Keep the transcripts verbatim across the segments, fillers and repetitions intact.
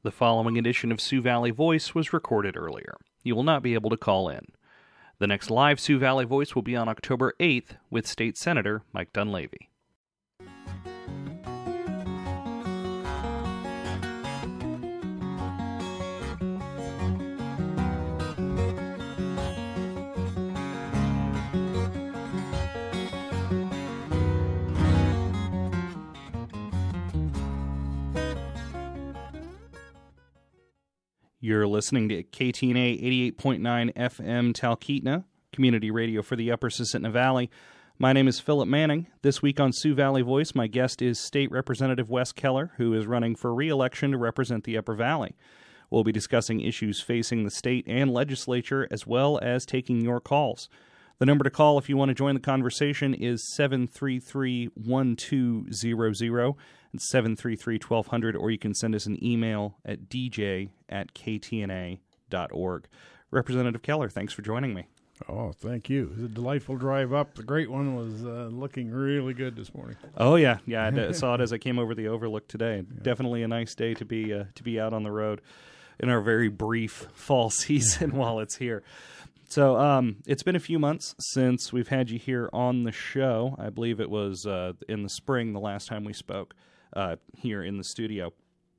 The following edition of Sioux Valley Voice was recorded earlier. You will not be able to call in. The next live Sioux Valley Voice will be on October eighth with State Senator Mike Dunleavy. You're listening to K T N A eighty-eight point nine F M Talkeetna, community radio for the Upper Susitna Valley. My name is Philip Manning. This week on Sioux Valley Voice, my guest is State Representative Wes Keller, who is running for re-election to represent the Upper Valley. We'll be discussing issues facing the state and legislature, as well as taking your calls. The number to call if you want to join the conversation is seven three three, one two zero zero. It's seven three three, one two zero zero, or you can send us an email at d j at k t n a dot org. Representative Keller, thanks for joining me. Oh, thank you. It was a delightful drive up. The great one was uh, looking really good this morning. Oh, yeah. Yeah, I d- saw it as I came over the overlook today. Yeah. Definitely a nice day to be uh, to be out on the road in our very brief fall season while it's here. So um, it's been a few months since we've had you here on the show. I believe it was uh, in the spring the last time we spoke uh, here in the studio.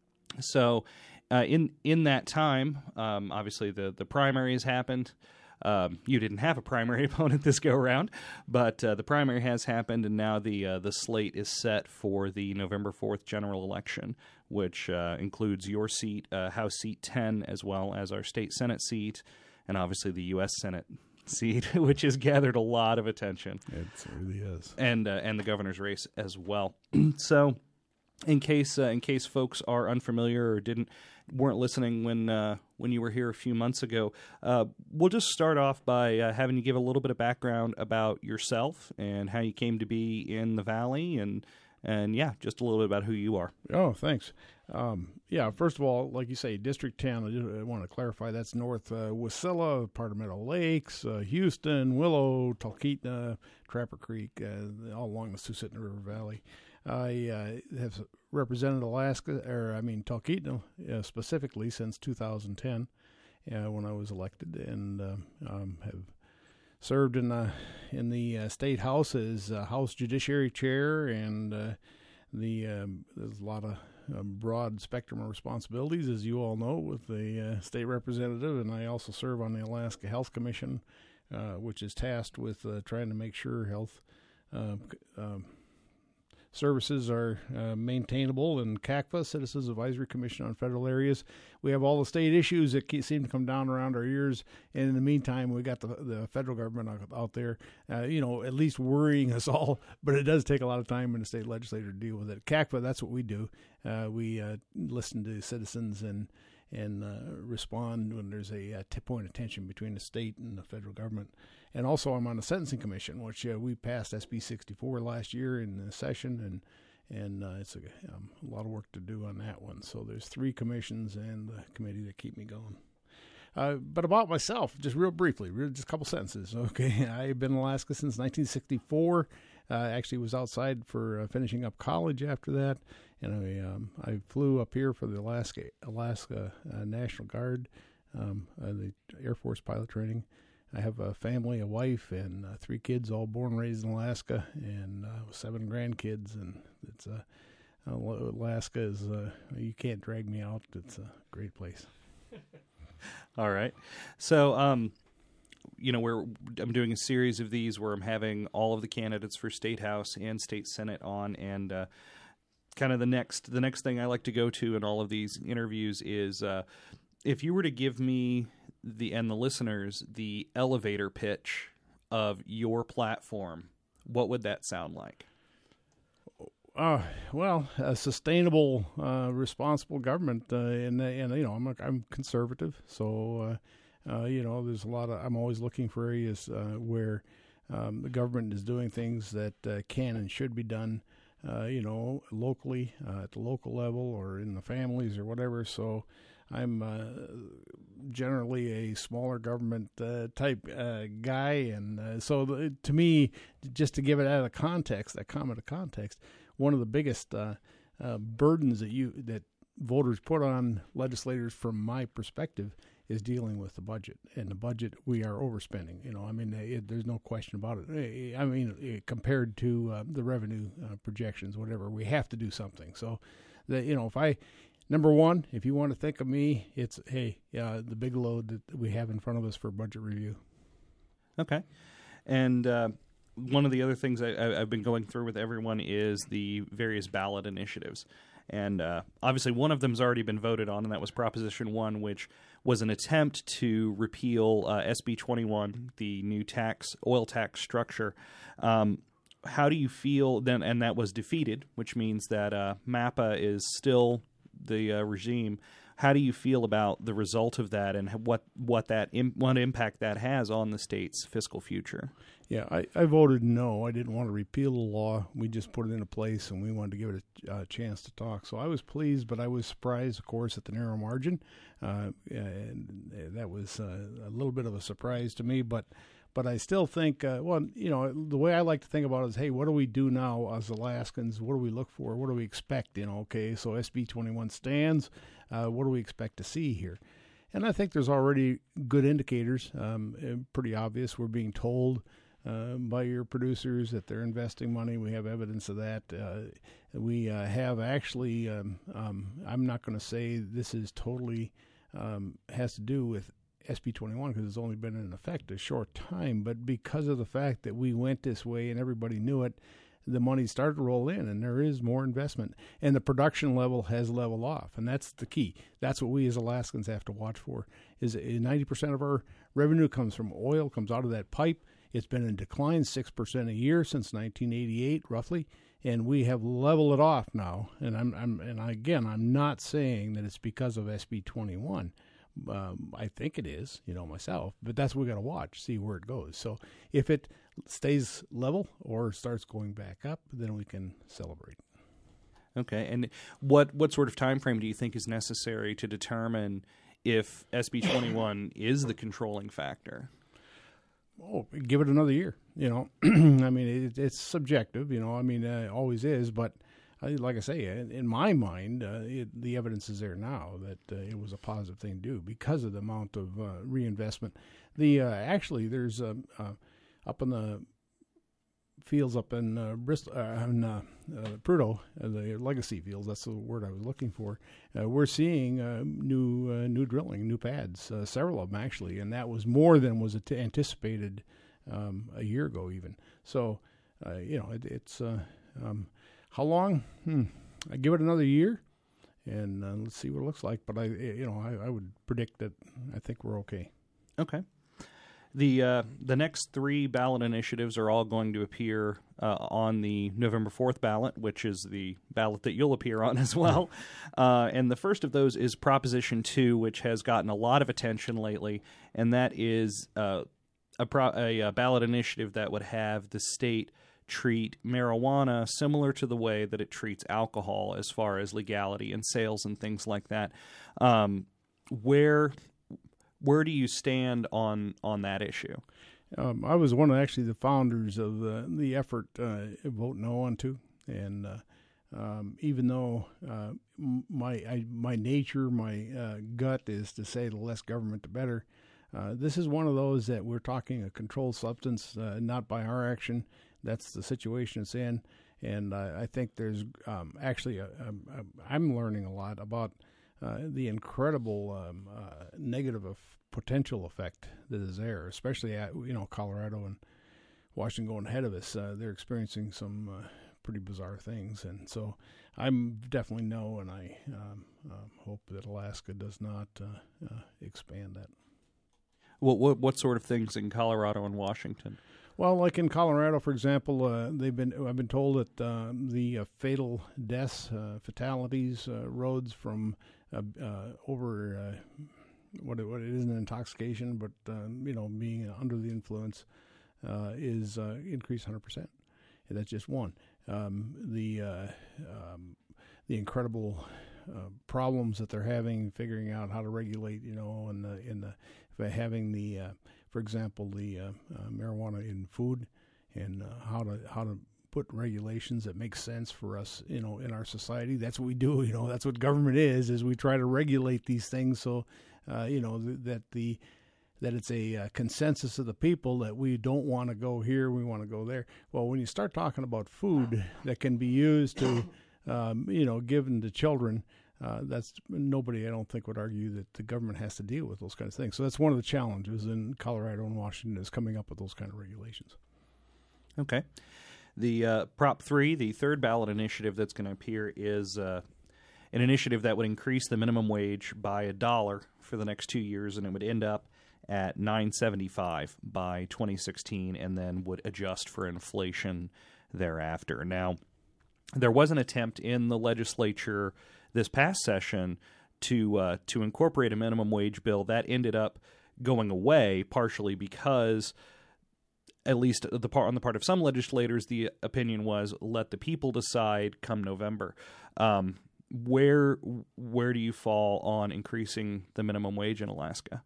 So uh, in in that time, um, obviously the, the primaries happened. Um, you didn't have a primary opponent this go-around, but uh, the primary has happened, and now the uh, the slate is set for the November fourth general election, which uh, includes your seat, uh, House Seat ten, as well as our state Senate seat, and obviously the U S Senate seat, which has gathered a lot of attention. It really is. And uh, and the governor's race as well. So, in case uh, in case folks are unfamiliar or didn't weren't listening when uh, when you were here a few months ago, uh, we'll just start off by uh, having you give a little bit of background about yourself and how you came to be in the Valley, and and yeah, just a little bit about who you are. Oh, thanks. Um, yeah, first of all, like you say, District ten, I, just, I want to clarify, that's north uh, Wasilla, part of Meadow Lakes, uh, Houston, Willow, Talkeetna, Trapper Creek, uh, all along the Susitna River Valley. I uh, have represented Alaska, or I mean Talkeetna uh, specifically since two thousand ten uh, when I was elected, and uh, um, have served in the in the uh, state house as uh, House Judiciary Chair, and uh, the um, there's a lot of um, broad spectrum of responsibilities, as you all know, with the uh, state representative, and I also serve on the Alaska Health Commission, uh, which is tasked with uh, trying to make sure health uh, um, services are uh, maintainable, and C A C F A, Citizens Advisory Commission on Federal Areas. We have all the state issues that seem to come down around our ears, and in the meantime, we got the the federal government out, out there, uh, you know, at least worrying us all, but it does take a lot of time in the state legislature to deal with it. C A C F A, that's what we do. Uh, we uh, listen to citizens and and uh, respond when there's a, a tip point of tension between the state and the federal government. And also I'm on the Sentencing Commission, which uh, we passed S B sixty-four last year in the session, and and uh, it's a, um, a lot of work to do on that one. So there's three commissions and the committee that keep me going. Uh, but about myself, just real briefly, real, just a couple sentences. Okay, I've been in Alaska since nineteen sixty-four. I uh, actually was outside for uh, finishing up college after that, and I um, I flew up here for the Alaska Alaska uh, National Guard, um, uh, the Air Force pilot training. I have a family, a wife, and uh, three kids, all born and raised in Alaska, and uh, seven grandkids. And it's uh, Alaska is uh, you can't drag me out. It's a great place. All right, so um, you know, we're I'm doing a series of these where I'm having all of the candidates for State House and State Senate on, and uh, kind of the next the next thing I like to go to in all of these interviews is uh, if you were to give me the and the listeners the elevator pitch of your platform, what would that sound like? Uh, well, a sustainable, uh, responsible government, uh, and and you know, I'm a, I'm conservative, so uh, uh, you know, there's a lot of I'm always looking for areas uh, where um, the government is doing things that uh, can and should be done, uh, you know, locally uh, at the local level or in the families or whatever. So I'm uh, generally a smaller government uh, type uh, guy, and uh, so the, to me, just to give it out of context, that comment of context, one of the biggest uh, uh, burdens that you that voters put on legislators, from my perspective, is dealing with the budget. And the budget, we are overspending. You know, I mean, it, there's no question about it. I mean, it, compared to uh, the revenue uh, projections, whatever, we have to do something. So, the, you know, if I, number one, if you want to think of me, it's, hey, uh, the big load that we have in front of us for budget review. Okay. And uh, one of the other things I, I, I've been going through with everyone is the various ballot initiatives. And uh, obviously one of them has already been voted on, and that was Proposition one, which was an attempt to repeal uh, S B twenty-one, the new tax, oil tax structure. Um, how do you feel then? And that was defeated, which means that uh, MAPA is still the uh, regime. How do you feel about the result of that, and what what that what impact that has on the state's fiscal future? Yeah, I, I voted no. I didn't want to repeal the law. We just put it into place, and we wanted to give it a uh, chance to talk. So I was pleased, but I was surprised, of course, at the narrow margin. Uh, and that was uh, a little bit of a surprise to me, but but I still think, uh, well, you know, the way I like to think about it is, hey, what do we do now as Alaskans? What do we look for? What do we expect? You know, okay, so S B twenty-one stands. Uh, what do we expect to see here? And I think there's already good indicators, um, pretty obvious. We're being told uh, by your producers that they're investing money. We have evidence of that. Uh, we uh, have actually, um, um, I'm not going to say this is totally um, has to do with S B twenty-one because it's only been in effect a short time, but because of the fact that we went this way and everybody knew it, the money started to roll in, and there is more investment, and the production level has leveled off, and that's the key. That's what we as Alaskans have to watch for. Is ninety percent of our revenue comes from oil, comes out of that pipe. It's been in decline six percent a year since nineteen eighty-eight, roughly, and we have leveled it off now. And I'm, I'm and again, I'm not saying that it's because of S B twenty-one. Um, I think it is, you know, myself, but that's what we got to watch, see where it goes. So if it stays level or starts going back up, then we can celebrate. Okay, and what what sort of time frame do you think is necessary to determine if S B twenty-one is the controlling factor? Oh, give it another year. You know, I mean, it, it's subjective. You know, I mean, uh, it always is, but. Like I say, in my mind, uh, it, the evidence is there now that uh, it was a positive thing to do because of the amount of uh, reinvestment. The uh, actually, there's uh, uh, up in the fields up in uh, Bristol, uh, in uh, uh, Prudhoe, uh, the legacy fields. That's the word I was looking for. Uh, we're seeing uh, new uh, new drilling, new pads, uh, several of them actually, and that was more than was anticipated um, a year ago, even. So, uh, you know, it, it's. Uh, um, How long? Hmm. I give it another year, and uh, let's see what it looks like. But I, you know, I, I would predict that I think we're okay. Okay. The uh, the next three ballot initiatives are all going to appear uh, on the November fourth ballot, which is the ballot that you'll appear on as well. Uh, and the first of those is Proposition two, which has gotten a lot of attention lately, and that is uh, a, pro- a, a ballot initiative that would have the state treat marijuana similar to the way that it treats alcohol as far as legality and sales and things like that. Um, where where do you stand on on that issue? Um, I was one of actually the founders of the, the effort uh, Vote No on two, and uh, um, even though uh, my I, my nature, my uh, gut is to say the less government, the better. Uh, this is one of those that we're talking a controlled substance, uh, not by our action. That's the situation it's in, and uh, I think there's um, actually a, a, a, I'm learning a lot about uh, the incredible um, uh, negative of potential effect that is there, especially at you know Colorado and Washington going ahead of us. Uh, they're experiencing some uh, pretty bizarre things, and so I'm definitely no, and I um, um, hope that Alaska does not uh, uh, expand that. What, what what sort of things in Colorado and Washington? Well, like in Colorado, for example, uh, they've been. I've been told that uh, the uh, fatal deaths, uh, fatalities, uh, roads from uh, uh, over uh, what it, what it isn't intoxication, but uh, you know, being under the influence, uh, is uh, increased one hundred percent. And that's just one. Um, the uh, um, the incredible uh, problems that they're having figuring out how to regulate, you know, and the in the having the uh, for example, the uh, uh, marijuana in food, and uh, how to how to put regulations that make sense for us, you know, in our society. That's what we do. You know, that's what government is. Is we try to regulate these things so, uh, you know, th- that the that it's a uh, consensus of the people that we don't want to go here, we want to go there. Well, when you start talking about food that can be used to, um, you know, given to children. Uh, that's nobody, I don't think, would argue that the government has to deal with those kinds of things. So that's one of the challenges in Colorado and Washington is coming up with those kind of regulations. Okay. The uh, Prop three, the third ballot initiative that's going to appear, is uh, an initiative that would increase the minimum wage by a dollar for the next two years, and it would end up at nine seventy-five by twenty sixteen, and then would adjust for inflation thereafter. Now, there was an attempt in the legislature this past session to uh, to incorporate a minimum wage bill. That ended up going away partially because, at least the part on the part of some legislators, the opinion was let the people decide come November. Um, where where do you fall on increasing the minimum wage in Alaska?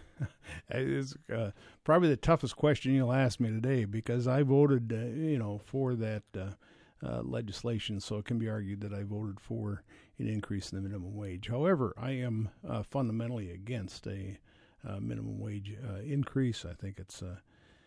It's uh, probably the toughest question you'll ask me today because I voted, uh, you know, for that uh, uh, legislation. So it can be argued that I voted for an increase in the minimum wage. However, I am uh, fundamentally against a uh, minimum wage uh, increase. I think it's uh,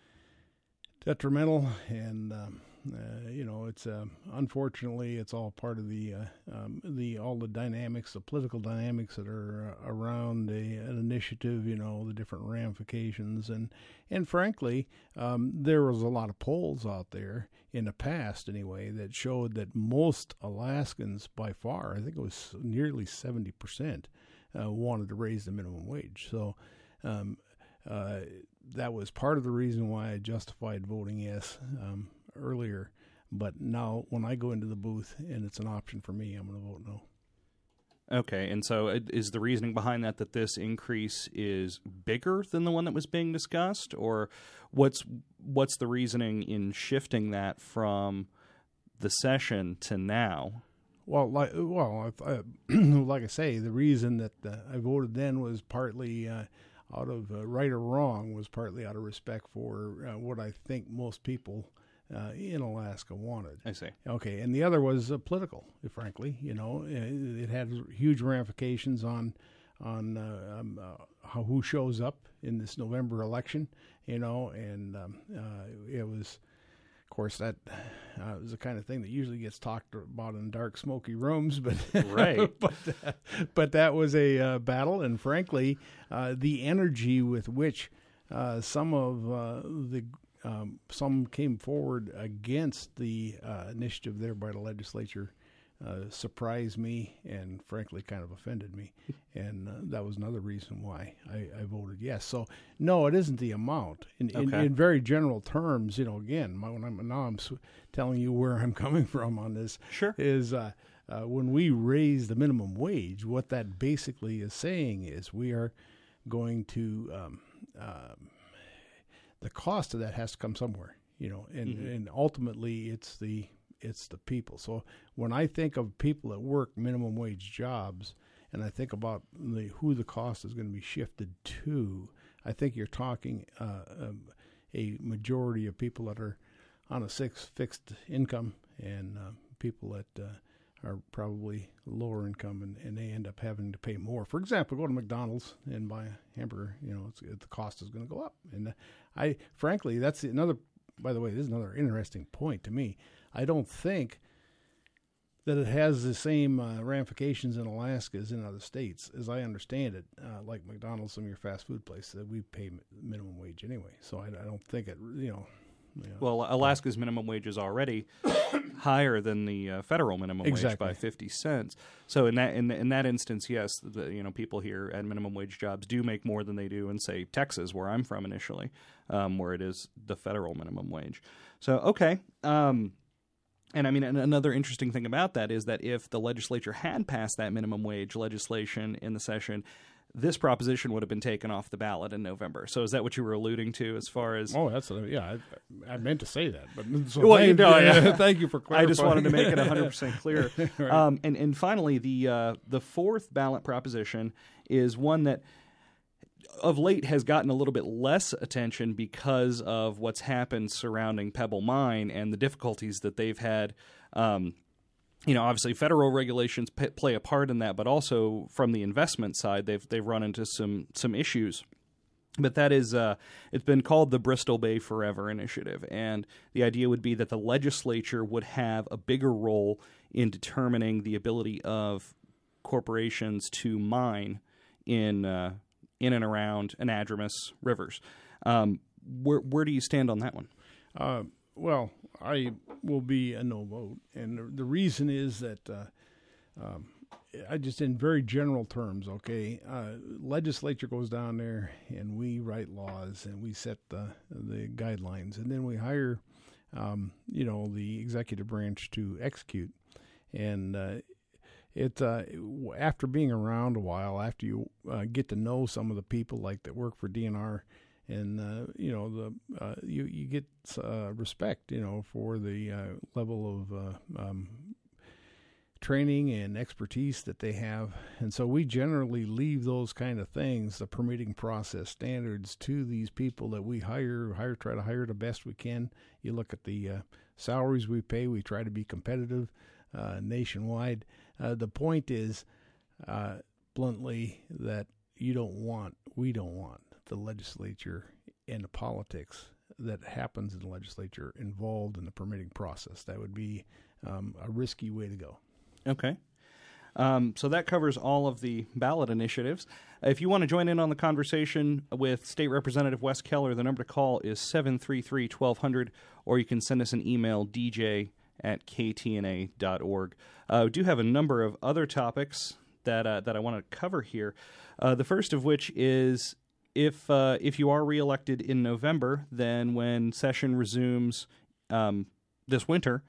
detrimental, and um, uh, you know, it's uh, unfortunately it's all part of the uh, um, the all the dynamics, the political dynamics that are uh, around a, an initiative. You know, the different ramifications, and and frankly, um, there was a lot of polls out there in the past, anyway, that showed that most Alaskans, by far, I think it was nearly seventy percent, uh, wanted to raise the minimum wage. So. Um, uh, that was part of the reason why I justified voting yes um, earlier. But now when I go into the booth and it's an option for me, I'm going to vote no. Okay, and so is the reasoning behind that that this increase is bigger than the one that was being discussed? Or what's what's the reasoning in shifting that from the session to now? Well, like, well, I, like I say, the reason that uh, I voted then was partly uh, out of uh, right or wrong, was partly out of respect for uh, what I think most people uh, in Alaska wanted. I see. Okay, and the other was uh, political, frankly. You know, it, it had huge ramifications on on uh, um, uh, how who shows up in this November election. You know, and um, uh, it was. Of course, that uh, is the kind of thing that usually gets talked about in dark, smoky rooms. But right, but, uh, but that was a uh, battle, and frankly, uh, the energy with which uh, some of uh, the um, some came forward against the uh, initiative there by the legislature uh, surprised me, and frankly, kind of offended me, and uh, that was another reason why I, I voted yes. So no, it isn't the amount. In, okay. in, in very general terms, you know, again, my, when I'm, now I'm telling you where I'm coming from on this. Sure. Is uh, uh, when we raise the minimum wage, what that basically is saying is we are going to um, uh, the cost of that has to come somewhere, you know, and, mm-hmm. and ultimately it's the it's the people. So when I think of people that work minimum wage jobs, and I think about the who the cost is going to be shifted to, I think you're talking uh, um, a majority of people that are on a six fixed income, and uh, people that uh, are probably lower income, and, and they end up having to pay more. For example, go to McDonald's and buy a hamburger. You know, it's, the cost is going to go up. And uh, I, frankly, that's another. By the way, this is another interesting point to me. I don't think that it has the same uh, ramifications in Alaska as in other states. As I understand it, uh, like McDonald's, some of your fast food places, that we pay minimum wage anyway. So I, I don't think it, you know. You know well, Alaska's minimum wage is already higher than the uh, federal minimum exactly. wage by fifty cents. So in that in, in that instance, yes, the, you know, people here at minimum wage jobs do make more than they do in, say, Texas, where I'm from initially, um, where it is the federal minimum wage. So okay. Um, And I mean, another interesting thing about that is that if the legislature had passed that minimum wage legislation in the session, this proposition would have been taken off the ballot in November. So is that what you were alluding to as far as... Oh, that's a, yeah, I, I meant to say that. But so well, thank, you know, yeah. thank you for clarifying. I just wanted to make it one hundred percent clear. Right. um, and, and finally, the uh, the fourth ballot proposition is one that of late has gotten a little bit less attention because of what's happened surrounding Pebble Mine and the difficulties that they've had. Um, you know, obviously federal regulations p- play a part in that, but also from the investment side, they've they've run into some some issues. But that is, uh, it's been called the Bristol Bay Forever Initiative, and the idea would be that the legislature would have a bigger role in determining the ability of corporations to mine in uh, in and around anadromous rivers. Um, where where do you stand on that one? Uh, well, I will be a no vote, and the, the reason is that uh, um, I just, in very general terms, okay, uh, legislature goes down there and we write laws and we set the the guidelines, and then we hire, um, you know, the executive branch to execute, and uh, it uh, after being around a while, after you uh, get to know some of the people like that work for D N R. And, uh, you know, the uh, you, you get uh, respect, you know, for the uh, level of uh, um, training and expertise that they have. And so we generally leave those kind of things, the permitting process standards, to these people that we hire, hire, try to hire the best we can. You look at the uh, salaries we pay, we try to be competitive uh, nationwide. Uh, the point is, uh, bluntly, that you don't want, we don't want the legislature and the politics that happens in the legislature involved in the permitting process. That would be um, a risky way to go. Okay. Um, so that covers all of the ballot initiatives. If you want to join in on the conversation with State Representative Wes Keller, the number to call is seven three three, one two zero zero, or you can send us an email, d j at k t n a dot org. Uh, we do have a number of other topics that uh, that I want to cover here. Uh, the first of which is if uh, if you are reelected in November, then when session resumes um, this winter,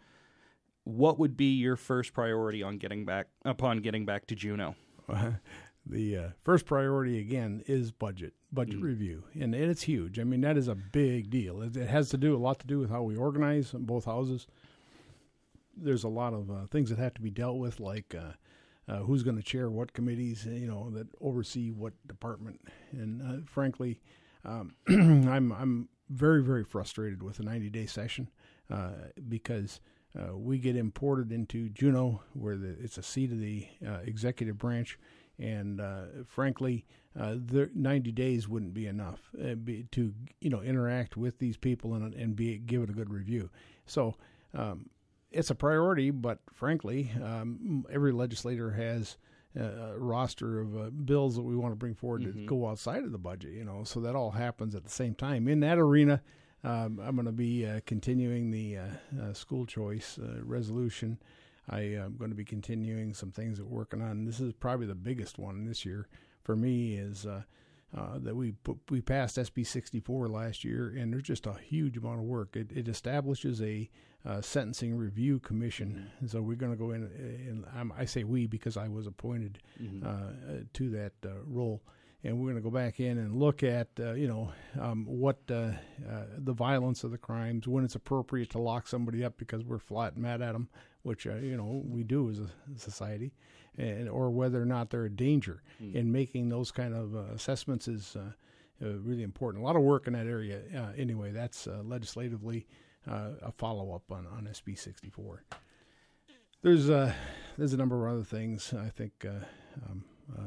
what would be your first priority on getting back upon getting back to Juneau? Uh, the uh, first priority again is budget budget mm. review, and, and it's huge. I mean, that is a big deal. It, it has to do a lot to do with how we organize in both houses. There's a lot of uh, things that have to be dealt with, like uh, uh, who's going to chair what committees, you know, that oversee what department. And uh, frankly, um, I'm I'm very very frustrated with the ninety day session uh, because. Uh, we get imported into Juneau, where the, it's a seat of the uh, executive branch, and uh, frankly, uh, the ninety days wouldn't be enough uh, be, to you know interact with these people and and be give it a good review. So um, it's a priority, but frankly, um, every legislator has a roster of uh, bills that we want to bring forward mm-hmm. to go outside of the budget. You know, so that all happens at the same time in that arena. Um, I'm going to be uh, continuing the uh, uh, school choice uh, resolution. I am going to be continuing some things that we're working on. This is probably the biggest one this year for me is uh, uh, that we put, we passed S B sixty-four last year, and there's just a huge amount of work. It, it establishes a uh, sentencing review commission, and so we're going to go in, and I'm, I say we because I was appointed mm-hmm. uh, to that uh, role. And we're going to go back in and look at, uh, you know, um, what uh, uh, the violence of the crimes, when it's appropriate to lock somebody up because we're flat mad at them, which, uh, you know, we do as a society, and or whether or not they're a danger. Mm. And making those kind of uh, assessments is uh, uh, really important. A lot of work in that area. Uh, anyway, that's uh, legislatively uh, a follow-up on, on S B sixty-four. There's, uh, there's a number of other things, I think, uh, um, uh,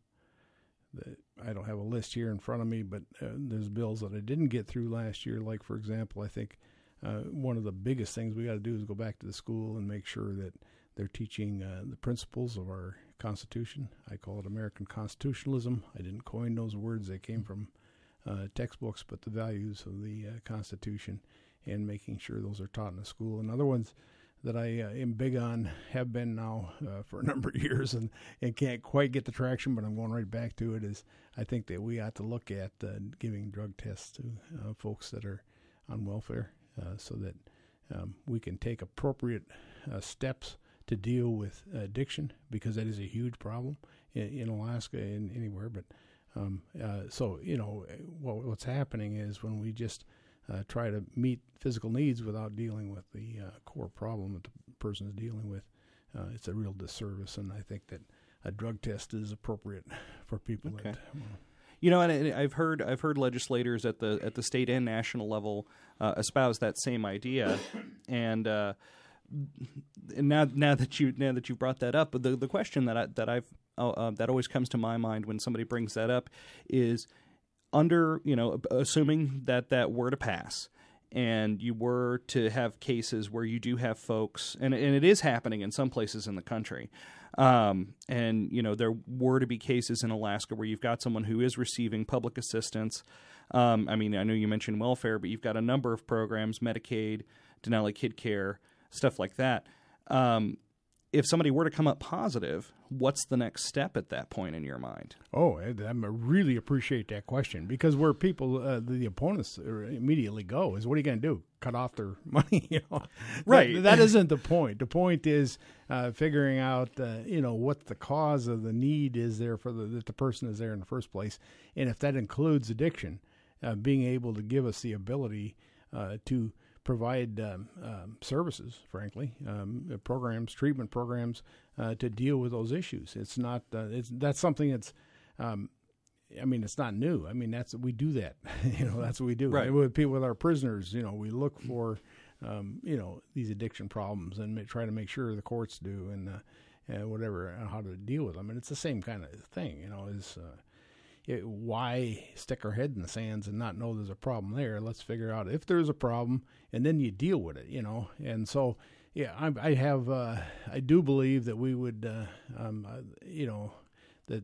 that I don't have a list here in front of me, but uh, there's bills that I didn't get through last year. Like, for example, I think uh, one of the biggest things we got to do is go back to the school and make sure that they're teaching uh, the principles of our Constitution. I call it American constitutionalism. I didn't coin those words. They came from uh, textbooks, but the values of the uh, Constitution and making sure those are taught in the school. And other ones that I uh, am big on, have been now uh, for a number of years, and, and can't quite get the traction, but I'm going right back to it, is I think that we ought to look at uh, giving drug tests to uh, folks that are on welfare uh, so that um, we can take appropriate uh, steps to deal with addiction, because that is a huge problem in, in Alaska and anywhere. But um, uh, so, you know, what, what's happening is when we just Uh, try to meet physical needs without dealing with the uh, core problem that the person is dealing with, uh, it's a real disservice. And I think that a drug test is appropriate for people. Okay. That, well, You know, and, and I've heard I've heard legislators at the at the state and national level uh, espouse that same idea, and uh, and now now that you now that you brought that up, the the question that I, that I've uh, uh, that always comes to my mind when somebody brings that up is, under you know assuming that that were to pass, and you were to have cases where you do have folks, and and it is happening in some places in the country. Um, and, you know, there were to be cases in Alaska where you've got someone who is receiving public assistance. Um, I mean, I know you mentioned welfare, but you've got a number of programs, Medicaid, Denali Kid Care, stuff like that. Um, if somebody were to come up positive, what's the next step at that point in your mind? Oh, I, I really appreciate that question, because where people, uh, the opponents immediately go is, what are you going to do? Cut off their money? You know? Right. That, that isn't the point. The point is uh, figuring out, uh, you know, what the cause of the need is there for the, that the person is there in the first place. And if that includes addiction, uh, being able to give us the ability uh, to provide um, um, services, frankly, um, programs, treatment programs uh, to deal with those issues. It's not, uh, it's, that's something that's, um, I mean, it's not new. I mean, that's, we do that, you know, that's what we do. Right. With people, with our prisoners, you know, we look for, um, you know, these addiction problems and try to make sure the courts do and, uh, and whatever, and how to deal with them. And it's the same kind of thing, you know, is, uh, It, why stick our head in the sands and not know there's a problem there? Let's figure out if there's a problem, and then you deal with it, you know. And so, yeah, I, I have, uh, I do believe that we would, uh, um, uh, you know, that,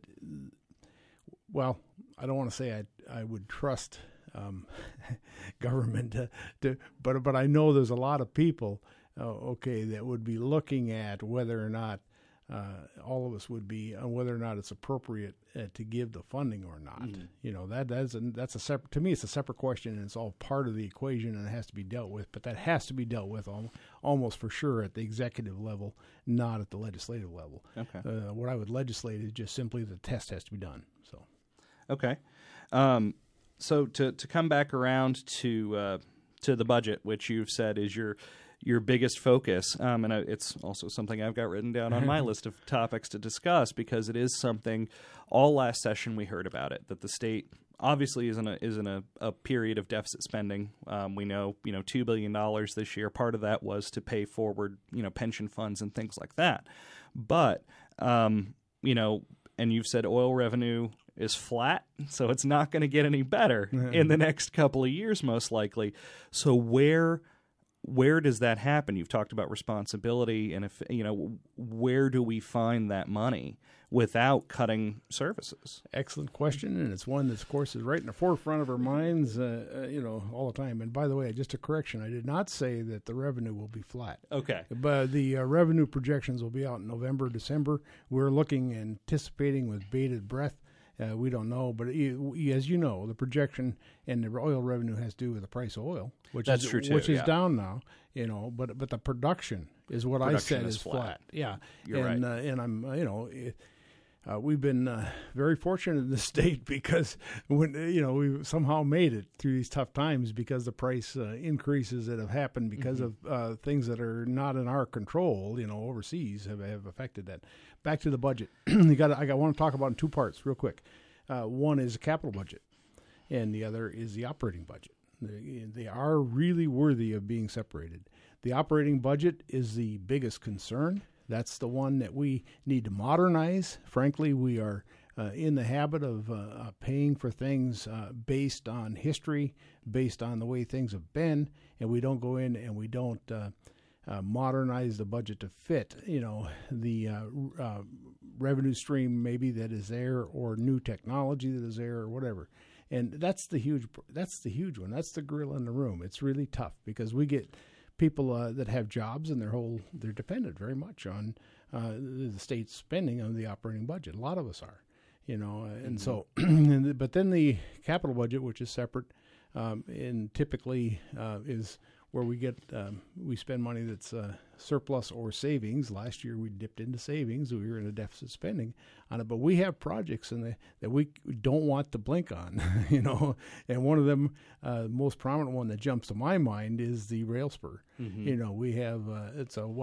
well, I don't want to say I, I would trust um, government to, to, but but I know there's a lot of people, uh, okay, that would be looking at whether or not. Uh, all of us would be on whether or not it's appropriate uh, to give the funding or not. Mm-hmm. You know, that that's a, that's a separate, to me, it's a separate question, and it's all part of the equation, and it has to be dealt with. But that has to be dealt with al- almost for sure at the executive level, not at the legislative level. Okay. Uh, what I would legislate is just simply the test has to be done. So, okay. Um, so to to come back around to uh, to the budget, which you've said is your your biggest focus, um, and it's also something I've got written down on my list of topics to discuss, because it is something all last session we heard about it, that the state obviously is in a, is in a, a period of deficit spending. Um, we know, you know, two billion dollars this year. Part of that was to pay forward, you know, pension funds and things like that. But, um, you know, and you've said oil revenue is flat, so it's not going to get any better in the next couple of years, most likely. So where... Where does that happen? You've talked about responsibility, and if you know, where do we find that money without cutting services? Excellent question, and it's one that, of course, is right in the forefront of our minds, uh, uh, you know, all the time. And by the way, just a correction: I did not say that the revenue will be flat. Okay, but the uh, revenue projections will be out in November, December. We're looking, anticipating with bated breath. Uh, we don't know, but it, as you know, the projection and the oil revenue has to do with the price of oil, which That's is true too, which is yeah. down now. You know, but but the production is what Production I said is is flat. flat. Yeah, You're and right. uh, and I'm uh, you know. It, Uh, we've been uh, very fortunate in the state because when you know we've somehow made it through these tough times because the price uh, increases that have happened because mm-hmm. of uh, things that are not in our control, you know, overseas have, have affected that. Back to the budget, you got I got want to talk about in two parts, real quick. Uh, one is the capital budget, and the other is the operating budget. They, they are really worthy of being separated. The operating budget is the biggest concern. That's the one that we need to modernize. Frankly, we are uh, in the habit of uh, uh, paying for things uh, based on history, based on the way things have been, and we don't go in and we don't uh, uh, modernize the budget to fit, you know, the uh, uh, revenue stream maybe that is there, or new technology that is there, or whatever. And that's the huge. That's the huge one. That's the gorilla in the room. It's really tough because we get people uh, that have jobs and their whole they're dependent very much on uh, the state's spending on the operating budget. A lot of us are, you know, and mm-hmm. so. But then the capital budget, which is separate, um, and typically uh, is where we get um, we spend money that's uh, surplus or savings. Last year we dipped into savings. We were in a deficit spending on it, but we have projects in the that we don't want to blink on, you know. And one of them, uh, most prominent one that jumps to my mind is the rail spur. Mm-hmm. You know, we have uh, it's a what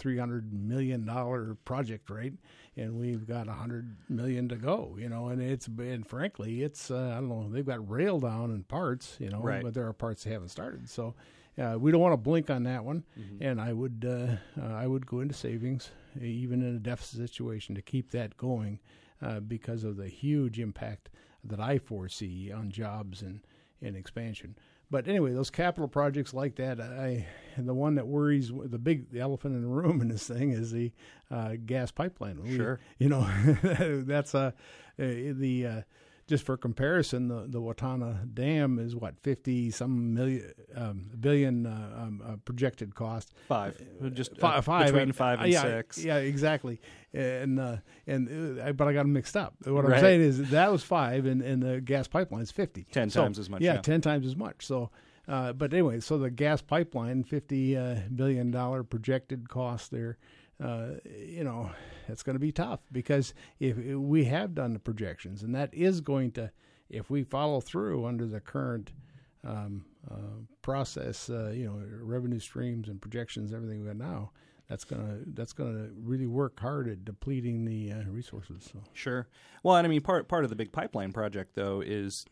three hundred million dollar project, right? And we've got a hundred million to go, you know. And it's and frankly, it's uh, I don't know. They've got rail down in parts, you know, right. but there are parts they haven't started. So uh, we don't want to blink on that one. Mm-hmm. And I would uh, uh, I would go into savings, even in a deficit situation, to keep that going uh, because of the huge impact that I foresee on jobs and, and expansion. But anyway, those capital projects like that, I and the one that worries, the big the elephant in the room in this thing is the uh, gas pipeline. We, sure, you know, that's uh, the uh, just for comparison, the the Watana Dam is what fifty some million um, billion uh, um, uh, projected cost. Five, just five, uh, five between uh, five and yeah, six. Yeah, exactly. And uh, and uh, but I got them mixed up. What right. I'm saying is that was five, and, and the gas pipeline is fifty. Ten so, times as much. Yeah, yeah, ten times as much. So, uh, but anyway, so the gas pipeline, fifty uh, billion dollar projected cost there. Uh, you know, it's going to be tough because if, if we have done the projections, and that is going to, if we follow through under the current um, uh, process, uh, you know, revenue streams and projections, everything we got now, that's gonna that's gonna really work hard at depleting the uh, resources. So. Sure. Well, and I mean, part part of the big pipeline project, though, is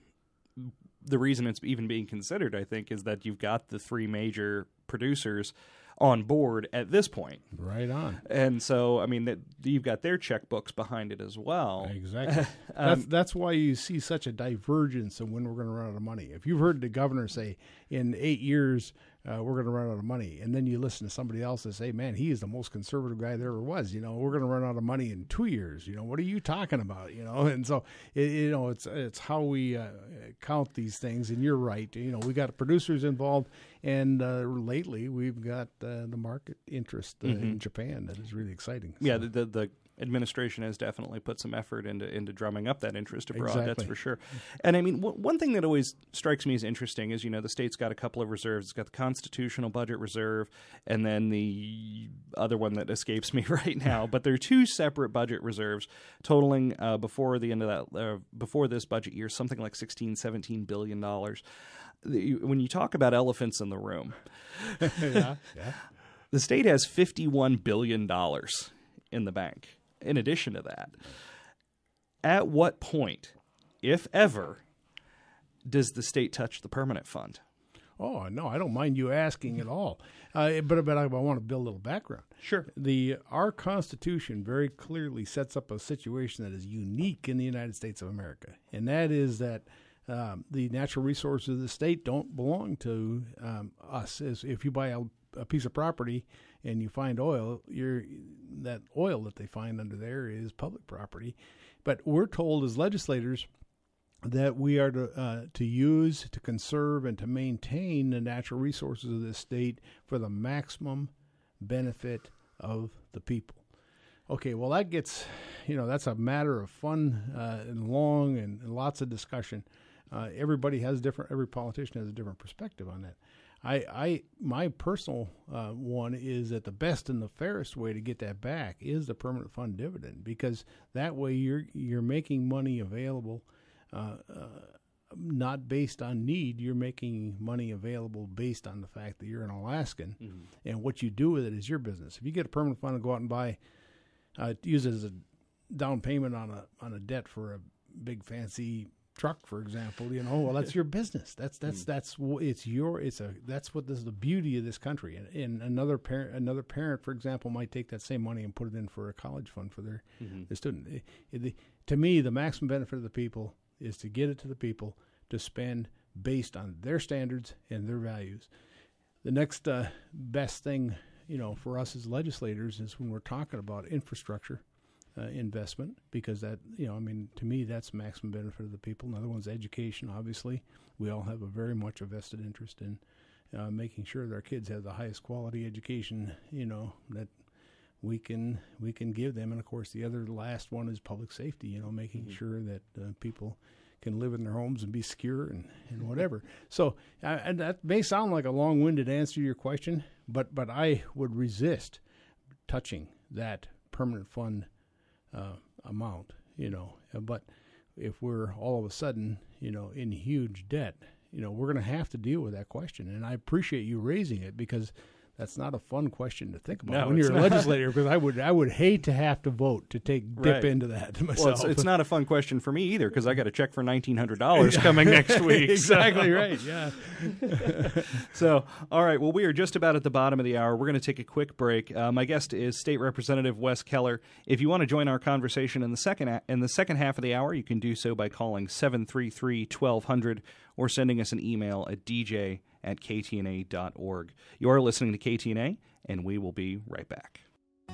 the reason it's even being considered, I think, is that you've got the three major producers on board at this point. Right on. And so, I mean, that you've got their checkbooks behind it as well. Exactly. um, that's, that's why you see such a divergence in when we're going to run out of money. If you've heard the governor say, in eight years, uh, we're going to run out of money, and then you listen to somebody else and say, man, he is the most conservative guy there ever was. You know, we're going to run out of money in two years. You know, what are you talking about? You know, and so, it, you know, it's it's how we uh, count these things, and you're right. You know, we got producers involved, and uh, lately we've got uh, the market interest uh, mm-hmm. in Japan that is really exciting. So. Yeah, the, the the administration has definitely put some effort into into drumming up that interest abroad. Exactly. That's for sure. And I mean, w- one thing that always strikes me as interesting is, you know, the state's got a couple of reserves. It's got the Constitutional Budget Reserve, and then the other one that escapes me right now. But there are two separate budget reserves totaling uh, before the end of that uh, before this budget year something like sixteen, seventeen billion dollars. When you talk about elephants in the room, yeah, yeah. The state has fifty-one billion dollars in the bank. In addition to that, at what point, if ever, does the state touch the permanent fund? Oh, no, I don't mind you asking at all. Uh, but but I, I want to build a little background. Sure. The our Constitution very clearly sets up a situation that is unique in the United States of America, and that is that um, the natural resources of the state don't belong to um, us. As if you buy a, a piece of property and you find oil, you're, that oil that they find under there is public property. But we're told as legislators that we are to uh, to use, to conserve, and to maintain the natural resources of this state for the maximum benefit of the people. Okay, well, that gets, you know, that's a matter of fun uh, and long and, and lots of discussion. Uh, everybody has different, every politician has a different perspective on that. I, I, my personal uh, one is that the best and the fairest way to get that back is the permanent fund dividend, because that way you're you're making money available, uh, uh, not based on need. You're making money available based on the fact that you're an Alaskan, mm-hmm. and what you do with it is your business. If you get a permanent fund and go out and buy, uh, use it as a down payment on a on a debt for a big fancy truck, for example, you know, well, that's your business. That's that's that's it's your it's a that's what this is the beauty of this country. And, and another parent, another parent, for example, might take that same money and put it in for a college fund for their, mm-hmm. their student. It, it, the, to me, the maximum benefit of the people is to get it to the people to spend based on their standards and their values. The next uh, best thing, you know, for us as legislators is when we're talking about infrastructure. Uh, investment, because that, you know, I mean, to me, that's maximum benefit of the people. Another one's education, obviously. We all have a very much a vested interest in uh, making sure that our kids have the highest quality education, you know, that we can we can give them. And, of course, the other last one is public safety, you know, making mm-hmm. sure that uh, people can live in their homes and be secure and, and whatever. So uh, and that may sound like a long-winded answer to your question, but, but I would resist touching that permanent fund Uh, amount, you know, but if we're all of a sudden, you know, in huge debt, you know, we're going to have to deal with that question. And I appreciate you raising it, because that's not a fun question to think about No, when it's you're a not. legislator, because I would I would hate to have to vote to take dip Right. into that myself. Well, it's, it's not a fun question for me either because I got a check for nineteen hundred dollars coming next week. Exactly so. right. Yeah. So, all right. Well, we are just about at the bottom of the hour. We're going to take a quick break. Uh, my guest is State Representative Wes Keller. If you want to join our conversation in the second a- in the second half of the hour, you can do so by calling seven three three, twelve hundred or sending us an email at d j at k t n a dot org. You are listening to K T N A, and we will be right back.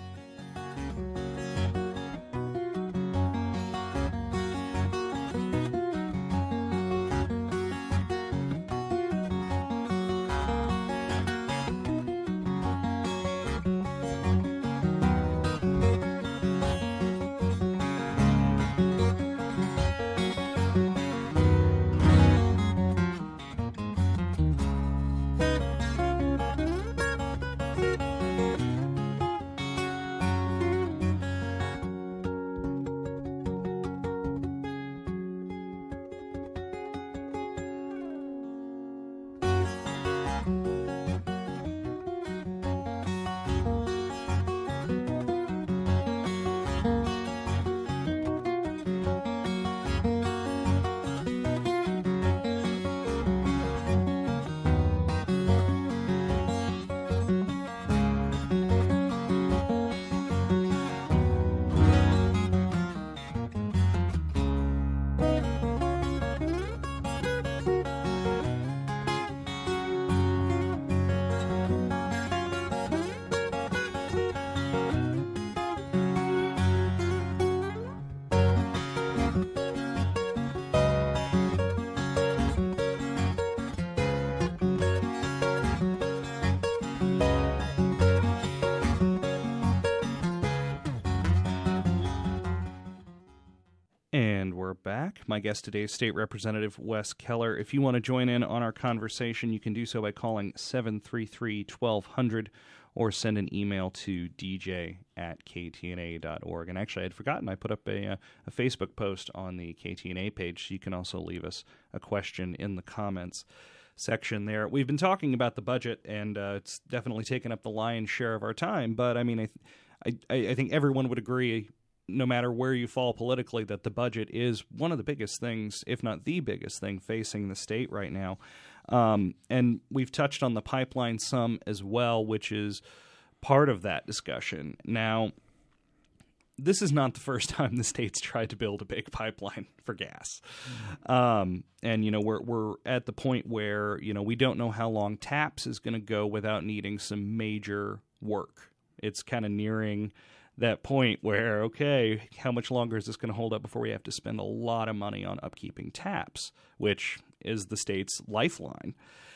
And we're back. My guest today is State Representative Wes Keller. If you want to join in on our conversation, you can do so by calling seven three three, twelve hundred or send an email to d j at k t n a dot org. And actually, I had forgotten, I put up a, a Facebook post on the K T N A page, so you can also leave us a question in the comments section there. We've been talking about the budget, and uh, it's definitely taken up the lion's share of our time, but I mean, I, I, I think everyone would agree, no matter where you fall politically, that the budget is one of the biggest things, if not the biggest thing, facing the state right now. Um, and we've touched on the pipeline some as well, which is part of that discussion. Now, this is not the first time the state's tried to build a big pipeline for gas. Mm-hmm. Um, and, you know, we're we're at the point where, you know, we don't know how long TAPS is going to go without needing some major work. It's kind of nearing that point where, okay, how much longer is this going to hold up before we have to spend a lot of money on upkeeping TAPS, which is the state's lifeline.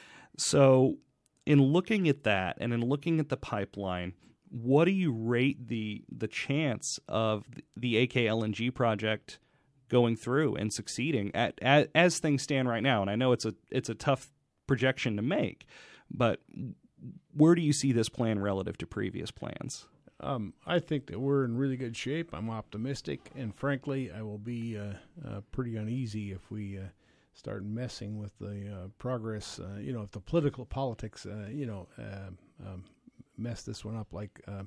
So in looking at that and in looking at the pipeline, what do you rate the the chance of the A K L N G project going through and succeeding at, as, as things stand right now? And I know it's a it's a tough projection to make, but where do you see this plan relative to previous plans? Um, I think that we're in really good shape. I'm optimistic, and frankly, I will be uh, uh, pretty uneasy if we uh, start messing with the uh, progress. Uh, you know, if the political politics, uh, you know, uh, um, mess this one up, like uh,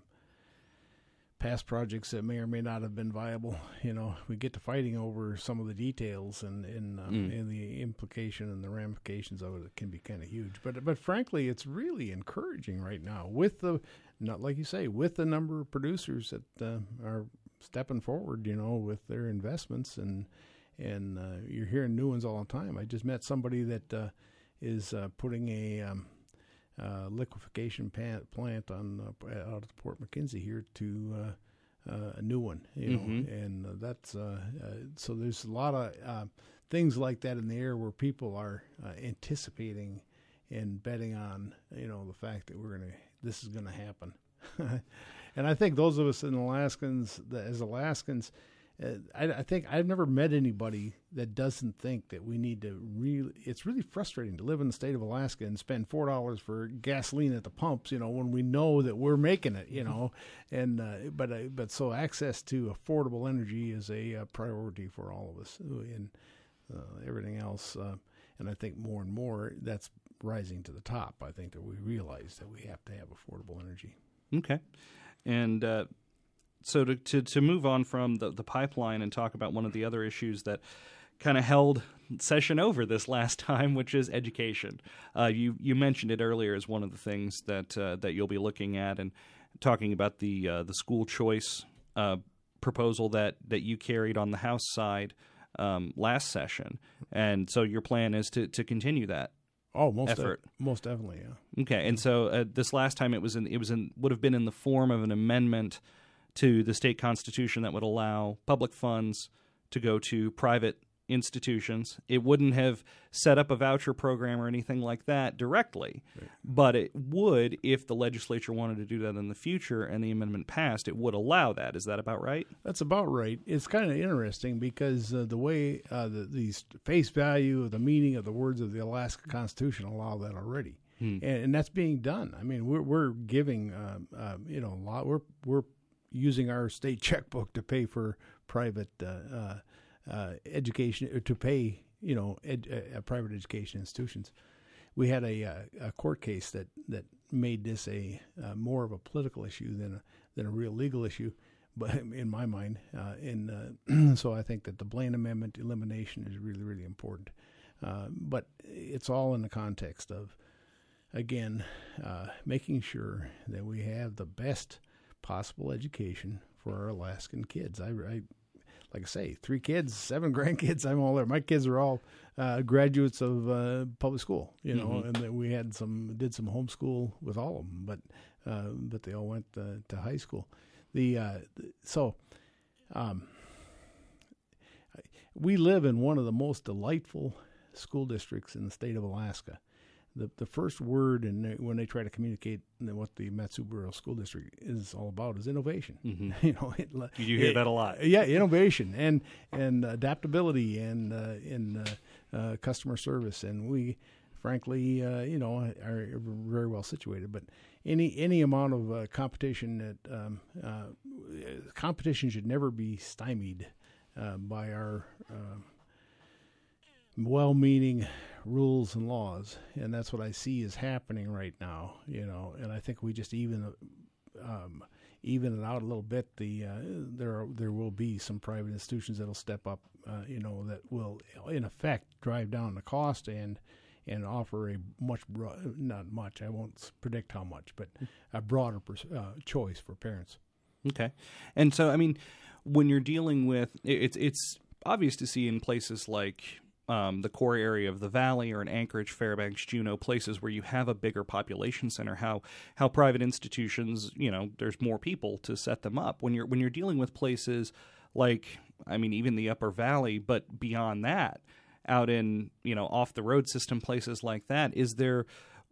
past projects that may or may not have been viable. You know, we get to fighting over some of the details, and and, um, mm. and the implication and the ramifications of it can be kind of huge. But but frankly, it's really encouraging right now with the, not like you say, with the number of producers that uh, are stepping forward, you know, with their investments, and and uh, you're hearing new ones all the time. I just met somebody that uh, is uh, putting a um, uh, liquefaction plant, plant on uh, out of Port McKenzie here to uh, uh, a new one, you know, mm-hmm. and uh, that's uh, uh, so there's a lot of uh, things like that in the air where people are uh, anticipating and betting on, you know, the fact that we're gonna this is gonna happen. And I think those of us in Alaskans, as Alaskans, uh, I, I think I've never met anybody that doesn't think that we need to really. It's really frustrating to live in the state of Alaska and spend four dollars for gasoline at the pumps, you know, when we know that we're making it, you know. And uh, but uh, but so access to affordable energy is a uh, priority for all of us, and uh, everything else. Uh, and I think more and more that's rising to the top. I think that we realize that we have to have affordable energy. Okay. And uh, so to, to to move on from the, the pipeline and talk about one of the other issues that kind of held session over this last time, which is education. Uh, you you mentioned it earlier as one of the things that uh, that you'll be looking at, and talking about the uh, the school choice uh, proposal that, that you carried on the House side um, last session. And so your plan is to, to continue that. Oh, most effort. De- most definitely, yeah. Okay, and so uh, this last time it was in it was in would have been in the form of an amendment to the state constitution that would allow public funds to go to private institutions. It wouldn't have set up a voucher program or anything like that directly, right. But it would, if the legislature wanted to do that in the future and the amendment passed, it would allow that. Is that about right? That's about right. It's kind of interesting because uh, the way uh, the, the face value of the meaning of the words of the Alaska Constitution allow that already, hmm. and, and that's being done. I mean, we're we're giving uh, uh, you know a lot. We're we're using our state checkbook to pay for private Uh, uh, Uh, education, to pay, you know, ed, uh, private education institutions. We had a, uh, a court case that, that made this a uh, more of a political issue than a, than a real legal issue, but in my mind, uh, in uh, so I think that the Blaine Amendment elimination is really, really important. Uh, but it's all in the context of, again, uh, making sure that we have the best possible education for our Alaskan kids. I, I Like I say, three kids, seven grandkids. I'm all there. My kids are all uh, graduates of uh, public school, you know, mm-hmm. and then we had some did some homeschool with all of them, but uh, but they all went uh, to high school. The uh, so um, we live in one of the most delightful school districts in the state of Alaska. The the first word in when they try to communicate what the Mat-Su-Borough School District is all about is innovation. Mm-hmm. You know, it, you hear it, that a lot. Yeah, innovation and and adaptability and uh, in uh, uh, customer service, and we, frankly, uh, you know, are very well situated. But any any amount of uh, competition that um, uh, competition should never be stymied uh, by our uh, well-meaning rules and laws, and that's what I see is happening right now. You know, and I think we just even um, even it out a little bit. The uh, there are, there will be some private institutions that'll step up. Uh, you know, that will in effect drive down the cost and and offer a much bro- not much. I won't predict how much, but a broader pers- uh, choice for parents. Okay, and so I mean, when you're dealing with it's it's obvious to see in places like Um, the core area of the valley, or in Anchorage, Fairbanks, Juneau, places where you have a bigger population center, how how private institutions, you know, there's more people to set them up. When you're when you're dealing with places like, I mean, even the Upper Valley, but beyond that, out in, you know, off the road system, places like that, is there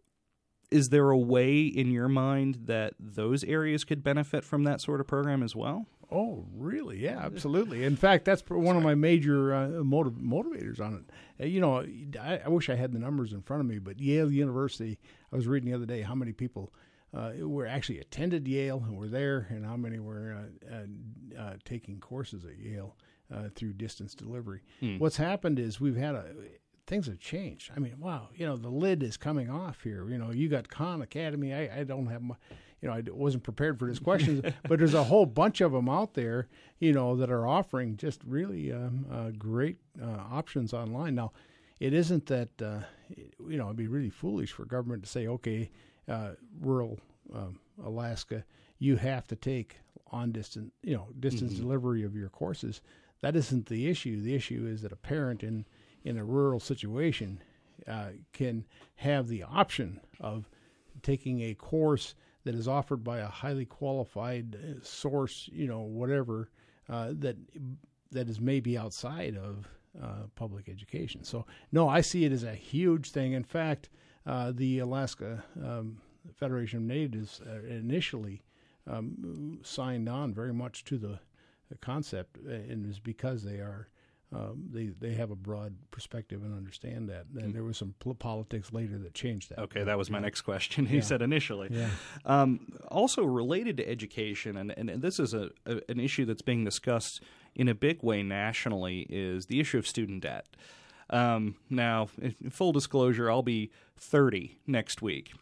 is there a way in your mind that those areas could benefit from that sort of program as well? Oh, really? Yeah, absolutely. In fact, that's one of my major uh, motiv- motivators on it. Uh, you know, I, I wish I had the numbers in front of me, but Yale University, I was reading the other day how many people uh, were actually attended Yale and were there, and how many were uh, uh, uh, taking courses at Yale uh, through distance delivery. Hmm. What's happened is we've had a... Things have changed. I mean, wow, you know, the lid is coming off here. You know, you got Khan Academy. I, I don't have my, you know, I wasn't prepared for this question, but there's a whole bunch of them out there, you know, that are offering just really um, uh, great uh, options online. Now, it isn't that, uh, you know, it'd be really foolish for government to say, okay, uh, rural um, Alaska, you have to take on distant, you know, distance mm-hmm. delivery of your courses. That isn't the issue. The issue is that a parent in in a rural situation uh, can have the option of taking a course that is offered by a highly qualified source, you know, whatever, uh, that that is maybe outside of uh, public education. So, no, I see it as a huge thing. In fact, uh, the Alaska um, Federation of Natives uh, initially um, signed on very much to the, the concept, and it's because they are Um, they they have a broad perspective and understand that. And there was some pol- politics later that changed that. Okay, that was my next question. You yeah. said initially. Yeah. Um, also related to education, and, and this is a, a an issue that's being discussed in a big way nationally, is the issue of student debt. Um, now, in full disclosure, I'll be thirty next week.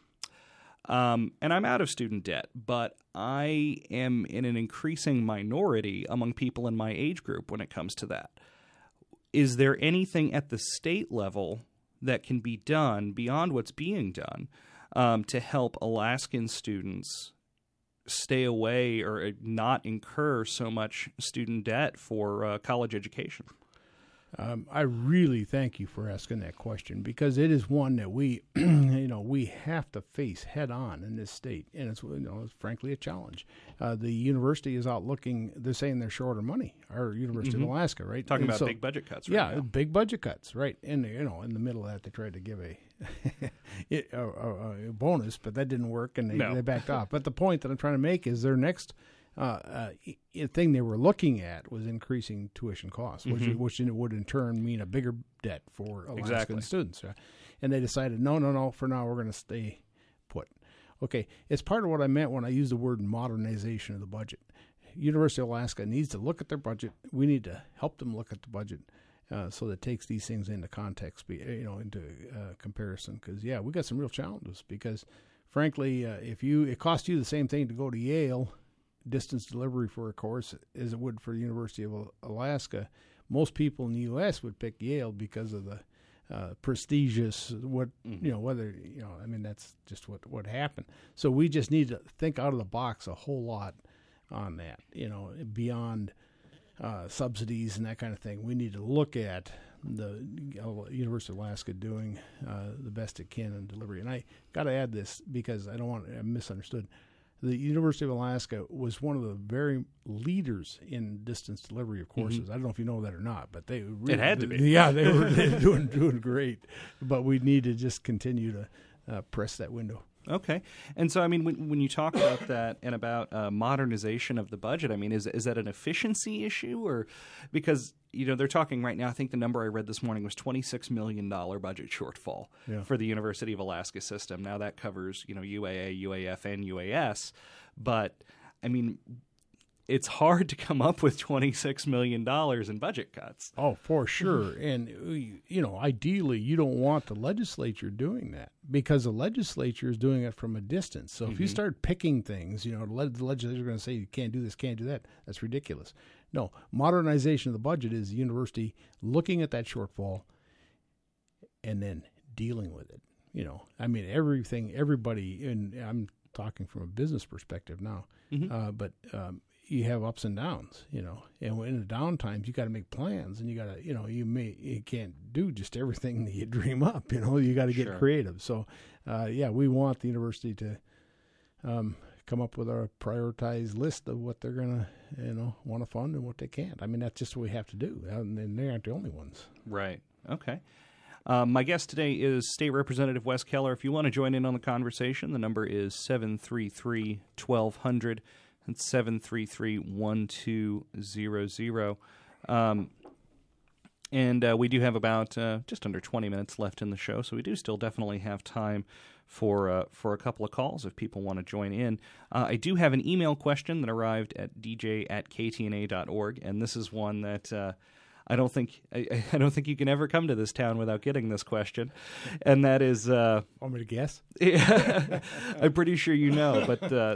Um, and I'm out of student debt, but I am in an increasing minority among people in my age group when it comes to that. Is there anything at the state level that can be done beyond what's being done um, to help Alaskan students stay away or not incur so much student debt for uh, college education? Um, I really thank you for asking that question, because it is one that we, you know, we have to face head on in this state, and it's, you know, it's frankly a challenge. Uh, the university is out looking; they're saying they're short of money. Our University mm-hmm. of Alaska, right? Talking and about so, big budget cuts. Right yeah, now. big budget cuts, right? And you know, in the middle of that, they tried to give a it, a, a, a bonus, but that didn't work, and they, no. they backed off. But the point that I'm trying to make is their next Uh, uh, thing they were looking at was increasing tuition costs, which mm-hmm. which would in turn mean a bigger debt for Alaskan exactly. students. Right? And they decided, no, no, no, for now we're going to stay put. Okay, it's part of what I meant when I used the word modernization of the budget. University of Alaska needs to look at their budget. We need to help them look at the budget uh, so that it takes these things into context, you know, into uh, comparison. Because yeah, we got some real challenges. Because frankly, uh, if you it costs you the same thing to go to Yale distance delivery for a course as it would for the University of Alaska, most people in the U S would pick Yale because of the uh, prestigious what mm-hmm. you know whether you know I mean that's just what what happened. So we just need to think out of the box a whole lot on that, you know, beyond uh, subsidies and that kind of thing. We need to look at the University of Alaska doing uh, the best it can in delivery. And I got to add this because I don't want to I'm misunderstood. The University of Alaska was one of the very leaders in distance delivery of courses. Mm-hmm. I don't know if you know that or not, but they really, it had to be. Yeah, they were doing doing great. But we need to just continue to uh, press that window. Okay. And so, I mean, when, when you talk about that and about uh, modernization of the budget, I mean, is is that an efficiency issue? Or because, you know, they're talking right now, I think the number I read this morning was twenty-six million dollars budget shortfall yeah. for the University of Alaska system. Now that covers, you know, U A A, U A F, and U A S. But, I mean, it's hard to come up with twenty-six million dollars in budget cuts. Oh, for sure. And, you know, ideally, you don't want the legislature doing that because the legislature is doing it from a distance. So mm-hmm. if you start picking things, you know, the legislature is going to say you can't do this, can't do that. That's ridiculous. No, modernization of the budget is the university looking at that shortfall and then dealing with it. You know, I mean, everything, everybody, and I'm talking from a business perspective now, mm-hmm. uh, but um, you have ups and downs, you know, and in the down times, you got to make plans and you got to, you know, you may, you can't do just everything that you dream up, you know, you got to get sure. creative. So, uh, yeah, we want the university to um, come up with a prioritized list of what they're going to, you know, want to fund and what they can't. I mean, that's just what we have to do. And they aren't the only ones. Right. Okay. Um, my guest today is State Representative Wes Keller. If you want to join in on the conversation, the number is seven three three, one two zero zero. That's seven three three, one two zero zero. Um, and uh, we do have about uh, just under twenty minutes left in the show, so we do still definitely have time for uh, for a couple of calls if people want to join in. Uh, I do have an email question that arrived at d j at k t n a dot org, and this is one that uh, I don't think I, I don't think you can ever come to this town without getting this question, and that is. Uh, Want me to guess? I'm pretty sure you know, but uh,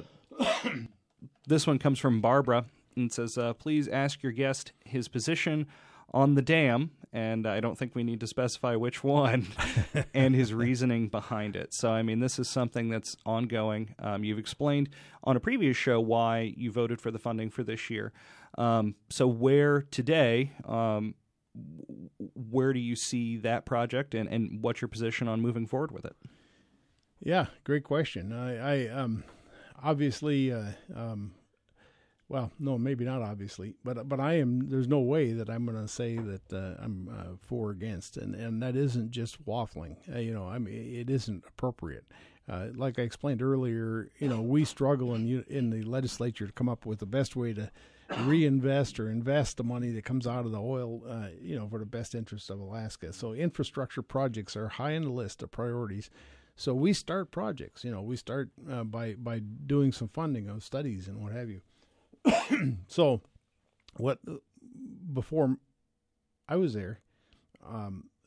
this one comes from Barbara and says, uh, "Please ask your guest his position on the dam," and I don't think we need to specify which one, and his reasoning behind it. So, I mean, this is something that's ongoing. Um, you've explained on a previous show why you voted for the funding for this year. Um, so where today, um, where do you see that project, and, and what's your position on moving forward with it? Yeah, great question. I, I um, obviously... Uh, um, Well, no, maybe not obviously, but but I am. There's no way that I'm going to say that uh, I'm uh, for or against, and and that isn't just waffling. Uh, you know, I mean, it isn't appropriate. Uh, like I explained earlier, you know, we struggle in in the legislature to come up with the best way to reinvest or invest the money that comes out of the oil, uh, you know, for the best interest of Alaska. So infrastructure projects are high on the list of priorities. So we start projects. You know, we start uh, by by doing some funding of studies and what have you. So, what before I was there, um,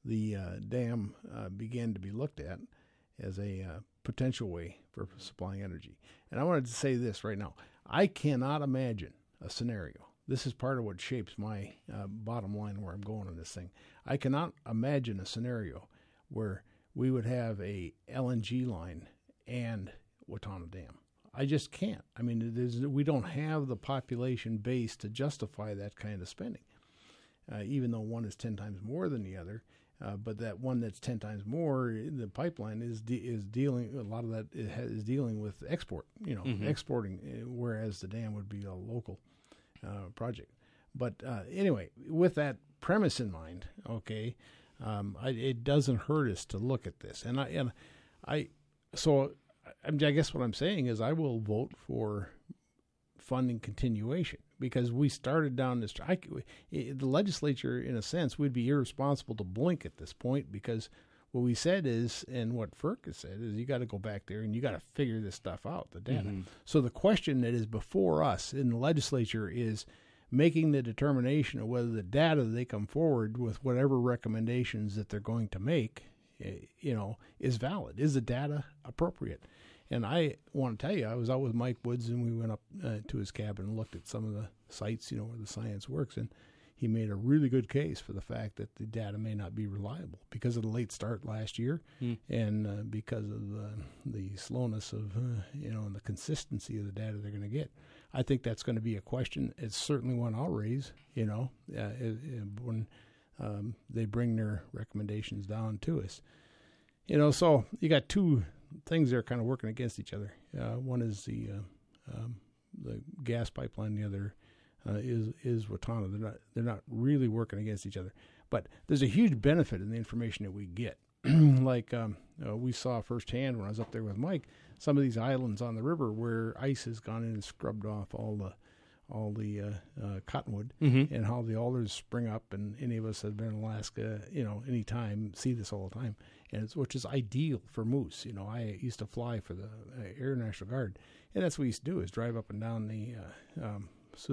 the uh, dam uh, began to be looked at as a uh, potential way for supplying energy. And I wanted to say this right now. I cannot imagine a scenario. This is part of what shapes my uh, bottom line where I'm going on this thing. I cannot imagine a scenario where we would have a L N G line and Watauga Dam. I just can't. I mean, there's, we don't have the population base to justify that kind of spending, uh, even though one is ten times more than the other. Uh, but that one that's ten times more, the pipeline is de- is dealing, a lot of that is dealing with export, you know, mm-hmm. exporting, whereas the dam would be a local uh, project. But uh, anyway, with that premise in mind, okay, um, I, it doesn't hurt us to look at this. And I, and I, so I, I guess what I'm saying is I will vote for funding continuation, because we started down this. I, the legislature, in a sense, would be irresponsible to blink at this point, because what we said is, and what FERC has said is, you got to go back there and you got to figure this stuff out, the data. Mm-hmm. So the question that is before us in the legislature is making the determination of whether the data they come forward with, whatever recommendations that they're going to make, you know, is valid. Is the data appropriate? And I want to tell you, I was out with Mike Woods, and we went up uh, to his cabin and looked at some of the sites, you know, where the science works. And he made a really good case for the fact that the data may not be reliable because of the late start last year, mm. and uh, because of the, the slowness of, uh, you know, and the consistency of the data they're going to get. I think that's going to be a question. It's certainly one I'll raise, you know, uh, it, it, when um, they bring their recommendations down to us. You know, so you got two things that are kind of working against each other. Uh, one is the uh, um, the gas pipeline. The other uh, is is Watauga. They're not they're not really working against each other. But there's a huge benefit in the information that we get. like um, uh, we saw firsthand when I was up there with Mike, some of these islands on the river where ice has gone in and scrubbed off all the all the uh, uh, cottonwood, mm-hmm. and how the alders spring up. And any of us that have been in Alaska, you know, any time see this all the time. And it's, which is ideal for moose. You know, I used to fly for the uh, Air National Guard, and that's what we used to do, is drive up and down the uh, um,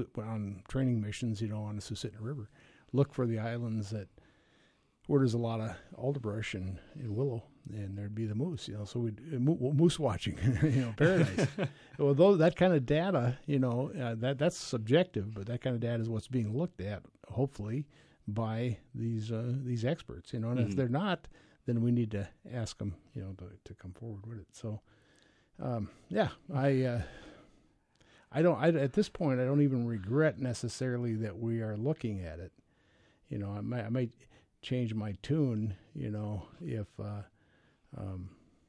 on training missions, you know, on the Susitna River, look for the islands that where there's a lot of alderbrush and, and willow, and there'd be the moose. You know, so we'd uh, mo- moose watching, you know, paradise. Well, though that kind of data, you know, uh, that that's subjective, but that kind of data is what's being looked at, hopefully, by these uh, these experts. You know, and mm-hmm. if they're not, then we need to ask them, you know, to, to come forward with it. So, um, yeah, I, uh, I don't, I, at this point, I don't even regret necessarily that we are looking at it. You know, I might, I might change my tune, you know, if uh, um,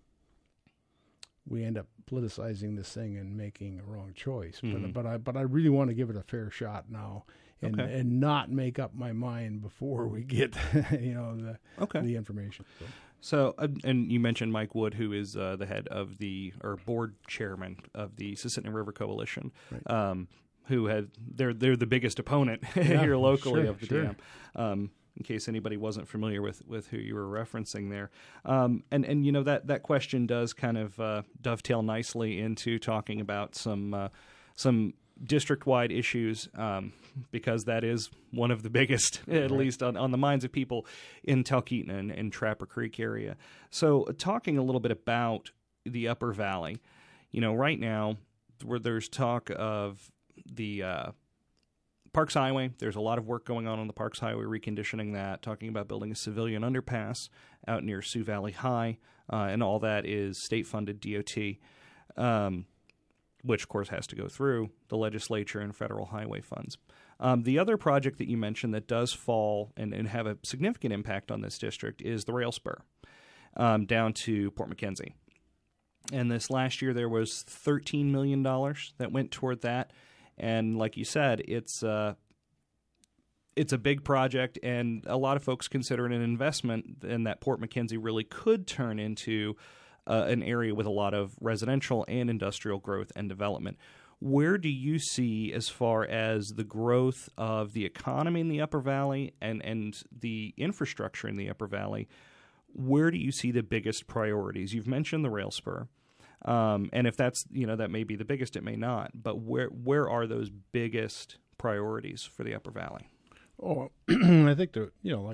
we end up politicizing this thing and making a wrong choice. Mm-hmm. But, but I, but I really want to give it a fair shot now. And, okay. and not make up my mind before we get, you know, the okay. the information. So, so uh, and you mentioned Mike Wood, who is uh, the head of the, or board chairman of the Susitna River Coalition, right. um, who had, they're they're the biggest opponent yeah, here locally sure, of the sure. dam. Um, in case anybody wasn't familiar with, with who you were referencing there. Um, and, and, you know, that, that question does kind of uh, dovetail nicely into talking about some uh, some district-wide issues, um, because that is one of the biggest, at right. least on, on the minds of people in Talkeetna and, and Trapper Creek area. So uh, talking a little bit about the Upper Valley, you know, right now where there's talk of the uh, Parks Highway, there's a lot of work going on on the Parks Highway, reconditioning that, talking about building a civilian underpass out near Sioux Valley High, uh, and all that is state-funded D O T. Um which, of course, has to go through the legislature and federal highway funds. Um, the other project that you mentioned that does fall and, and have a significant impact on this district is the rail spur um, down to Port McKenzie. And this last year there was thirteen million dollars that went toward that. And like you said, it's, uh, it's a big project, and a lot of folks consider it an investment, and that Port McKenzie really could turn into Uh, an area with a lot of residential and industrial growth and development. Where do you see, as far as the growth of the economy in the Upper Valley and, and the infrastructure in the Upper Valley, where do you see the biggest priorities? You've mentioned the rail spur, um, and if that's, you know, that may be the biggest, it may not, but where where are those biggest priorities for the Upper Valley? Oh, I think, the, you know, like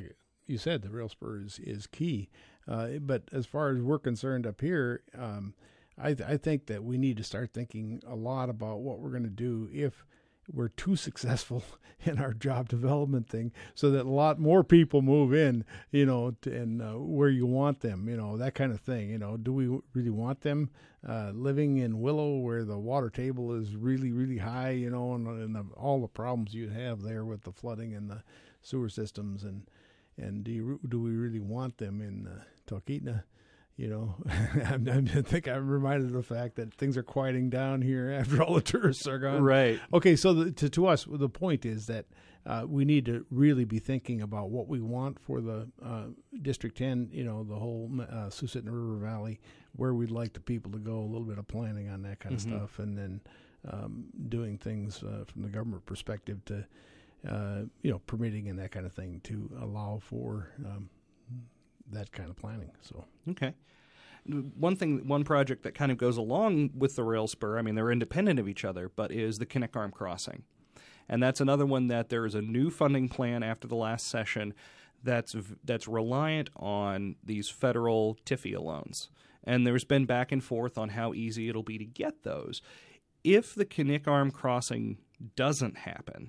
you said, the rail spur is is key. Uh, but as far as we're concerned up here, um, I, th- I think that we need to start thinking a lot about what we're going to do if we're too successful in our job development thing, so that a lot more people move in, you know, to, and uh, where you want them, you know, that kind of thing. You know, do we really want them uh, living in Willow where the water table is really, really high, you know, and, and the, all the problems you have there with the flooding and the sewer systems, and and do you, do we really want them in uh, Talkeetna? You know, I think I'm reminded of the fact that things are quieting down here after all the tourists are gone. Right. Okay, so the, to, to us, the point is that uh, we need to really be thinking about what we want for the uh, District ten, you know, the whole uh, Susitna River Valley, where we'd like the people to go, a little bit of planning on that kind mm-hmm. of stuff, and then um, doing things uh, from the government perspective to, uh, you know, permitting and that kind of thing to allow for um, that kind of planning. So okay. One thing, one project that kind of goes along with the rail spur, I mean, they're independent of each other, but is the Knik Arm Crossing. And that's another one that there is a new funding plan after the last session that's that's reliant on these federal T I F I A loans. And there's been back and forth on how easy it'll be to get those. If the Knik Arm Crossing doesn't happen,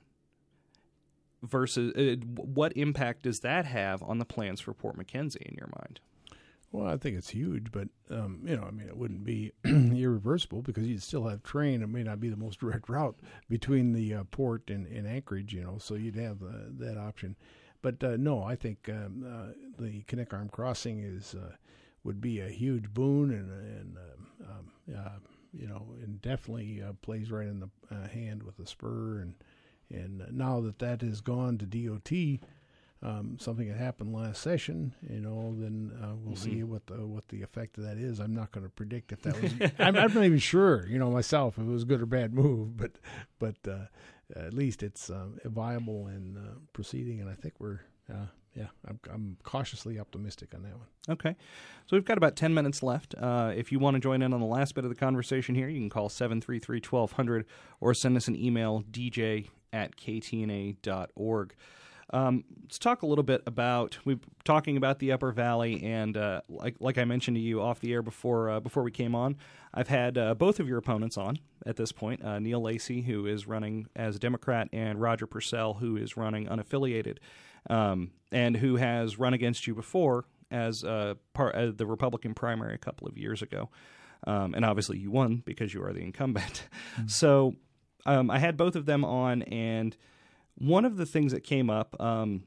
versus uh, what impact does that have on the plans for Port McKenzie in your mind? Well, I think it's huge, but, um, you know, I mean, it wouldn't be irreversible because you'd still have train. It may not be the most direct route between the uh, port and, and Anchorage, you know, so you'd have uh, that option. But, uh, no, I think um, uh, the Knik Arm Crossing is uh, would be a huge boon and, and um, um, uh, you know, and definitely uh, plays right in the uh, hand with the spur. And, and now that that has gone to D O T, Um, something that happened last session, you know, then uh, we'll mm-hmm. see what the what the effect of that is. I'm not going to predict if that was. I'm, I'm not even sure, you know, myself if it was a good or bad move, but but uh, at least it's um, viable and uh, proceeding, and I think we're uh, yeah, I'm, I'm cautiously optimistic on that one. Okay, so we've got about ten minutes left. Uh, if you want to join in on the last bit of the conversation here, you can call seven three three, one two zero zero or send us an email, d j at k t n a dot org. Um, let's talk a little bit about we're talking about the Upper Valley, and uh, like like I mentioned to you off the air before uh, before we came on, I've had uh, both of your opponents on at this point, uh, Neil Lacey, who is running as a Democrat, and Roger Purcell, who is running unaffiliated, um, and who has run against you before as uh, part of the Republican primary a couple of years ago, um, and obviously you won because you are the incumbent. Mm-hmm. So um, I had both of them on, and one of the things that came up um,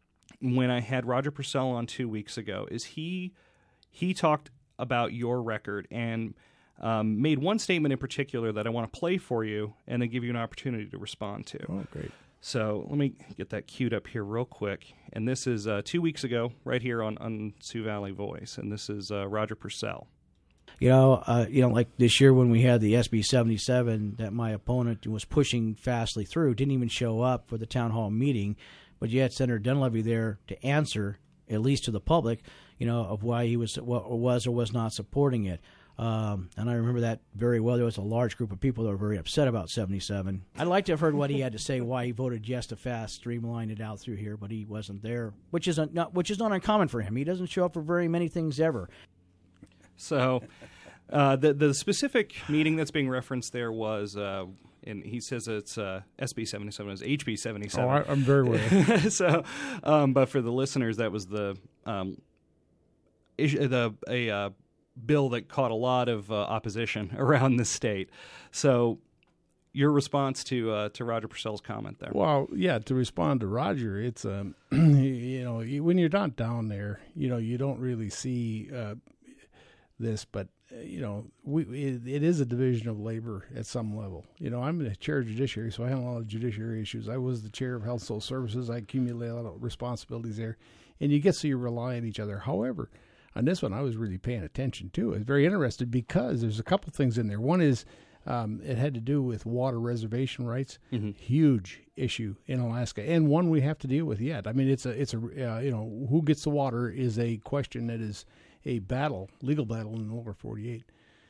when I had Roger Purcell on two weeks ago is he he talked about your record and um, made one statement in particular that I want to play for you and then give you an opportunity to respond to. Oh, great. So let me get that queued up here real quick. And this is uh, two weeks ago right here on, on Sioux Valley Voice, and this is uh, Roger Purcell. You know, uh, you know, like this year when we had the S B seventy-seven that my opponent was pushing fastly through, didn't even show up for the town hall meeting, but you had Senator Dunleavy there to answer, at least to the public, you know, of why he was or was or was not supporting it. Um, and I remember that very well. There was a large group of people that were very upset about seventy-seven. I'd like to have heard what he had to say, why he voted yes to fast streamline it out through here, but he wasn't there, which is not which is not uncommon for him. He doesn't show up for very many things ever. So uh, the the specific meeting that's being referenced there was, uh, and he says it's uh, S B seventy-seven, it's H B seventy-seven. Oh, I, I'm very aware. so, um, but for the listeners, that was the um, issue, the a uh, bill that caught a lot of uh, opposition around the state. So, your response to uh, to Roger Purcell's comment there? Well, yeah, to respond to Roger, it's um, you know, when you're not down there, you know, you don't really see uh, this, but uh, you know, we it, it is a division of labor at some level. You know, I'm the chair of judiciary, so I have a lot of judiciary issues. I was the chair of Health and Social Services. I accumulate a lot of responsibilities there, and you get so you rely on each other. However, on this one, I was really paying attention too. I was very interested because there's a couple things in there. One is um, it had to do with water reservation rights, mm-hmm. huge issue in Alaska, and one we have to deal with yet. I mean, it's a it's a uh, you know, who gets the water is a question that is a battle, legal battle in the lower forty-eight.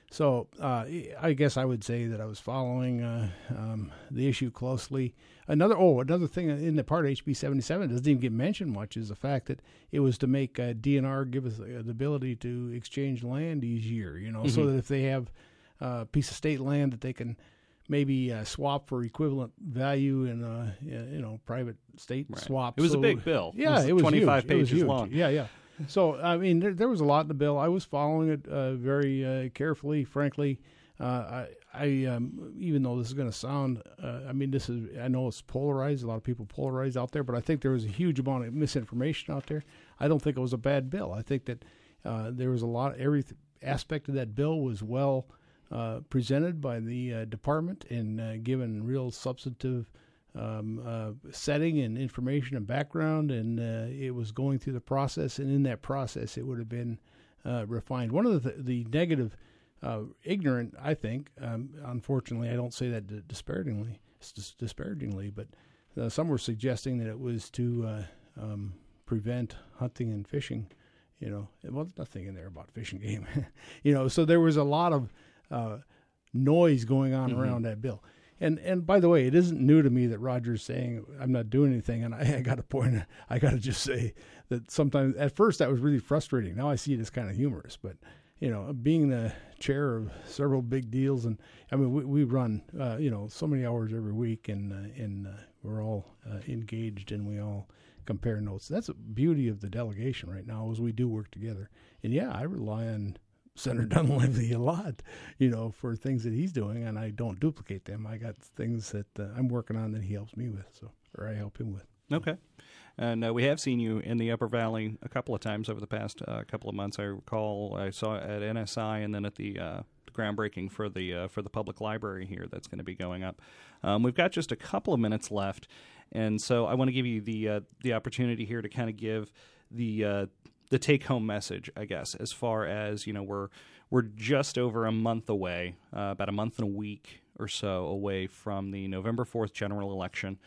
So uh, I guess I would say that I was following uh, um, the issue closely. Another oh, another thing in the part of H B seventy-seven doesn't even get mentioned much is the fact that it was to make uh, D N R give us the ability to exchange land each year. You know, mm-hmm. so that if they have a piece of state land that they can maybe uh, swap for equivalent value in uh, you know private state right. swaps. It was so, a big bill. Yeah, it was, it was twenty-five huge. pages it was huge. long. Yeah, yeah. So I mean, there, there was a lot in the bill. I was following it uh, very uh, carefully, frankly. Uh, I, I um, even though this is going to sound, uh, I mean, this is I know it's polarized. A lot of people polarized out there, but I think there was a huge amount of misinformation out there. I don't think it was a bad bill. I think that uh, there was a lot. Every aspect of that bill was well uh, presented by the uh, department and uh, given real substantive um, uh, setting and information and background, and uh, it was going through the process. And in that process, it would have been uh, refined. One of the the negative. Uh, ignorant, I think. Um, unfortunately, I don't say that d- disparagingly, dis- disparagingly, but uh, some were suggesting that it was to uh, um, prevent hunting and fishing. You know, well, there's nothing in there about fishing game. you know, so there was a lot of uh, noise going on mm-hmm. around that bill. And and by the way, it isn't new to me that Roger's saying I'm not doing anything. And I, I got to point, I got to just say that sometimes at first that was really frustrating. Now I see it as kind of humorous, but. You know, being the chair of several big deals, and I mean, we, we run, uh, you know, so many hours every week, and uh, and uh, we're all uh, engaged, and we all compare notes. That's the beauty of the delegation right now, is we do work together. And yeah, I rely on Senator Dunleavy a lot, you know, for things that he's doing, and I don't duplicate them. I got things that uh, I'm working on that he helps me with, so or I help him with. Okay. And uh, we have seen you in the Upper Valley a couple of times over the past uh, couple of months. I recall I saw it at N S I and then at the uh, groundbreaking for the uh, for the public library here that's going to be going up. Um, we've got just a couple of minutes left, and so I want to give you the uh, the opportunity here to kind of give the uh, the take home message, I guess, as far as you know we're we're just over a month away, uh, about a month and a week or so away from the November fourth general election,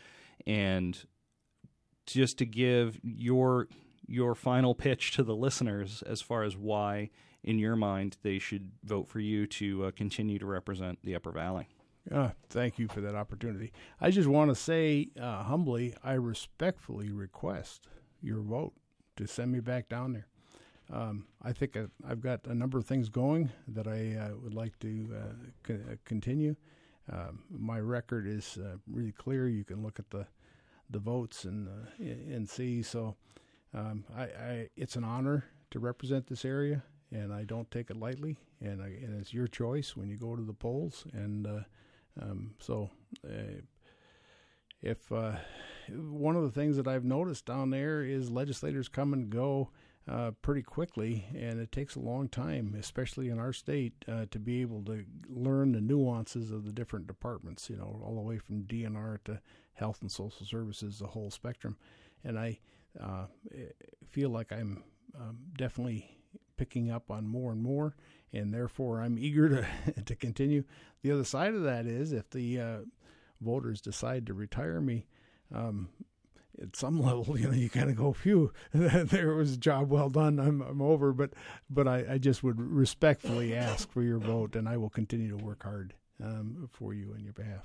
and just to give your your final pitch to the listeners as far as why, in your mind, they should vote for you to uh, continue to represent the Upper Valley. Uh, thank you for that opportunity. I just want to say uh, humbly, I respectfully request your vote to send me back down there. Um, I think I've got a number of things going that I uh, would like to uh, co- continue. Um, my record is uh, really clear. You can look at the the votes and uh, and see. So um, I, I it's an honor to represent this area, and I don't take it lightly. And I, and it's your choice when you go to the polls. And uh, um, so uh, if uh, one of the things that I've noticed down there is legislators come and go uh, pretty quickly, and it takes a long time, especially in our state, uh, to be able to learn the nuances of the different departments. You know, all the way from D N R to Health and Social Services, the whole spectrum. And I uh, feel like I'm um, definitely picking up on more and more, and therefore I'm eager to to continue. The other side of that is if the uh, voters decide to retire me, um, at some level, you know, you kind of go, phew, there was a job well done, I'm I'm over. But but I, I just would respectfully ask for your vote, and I will continue to work hard um, for you on your behalf.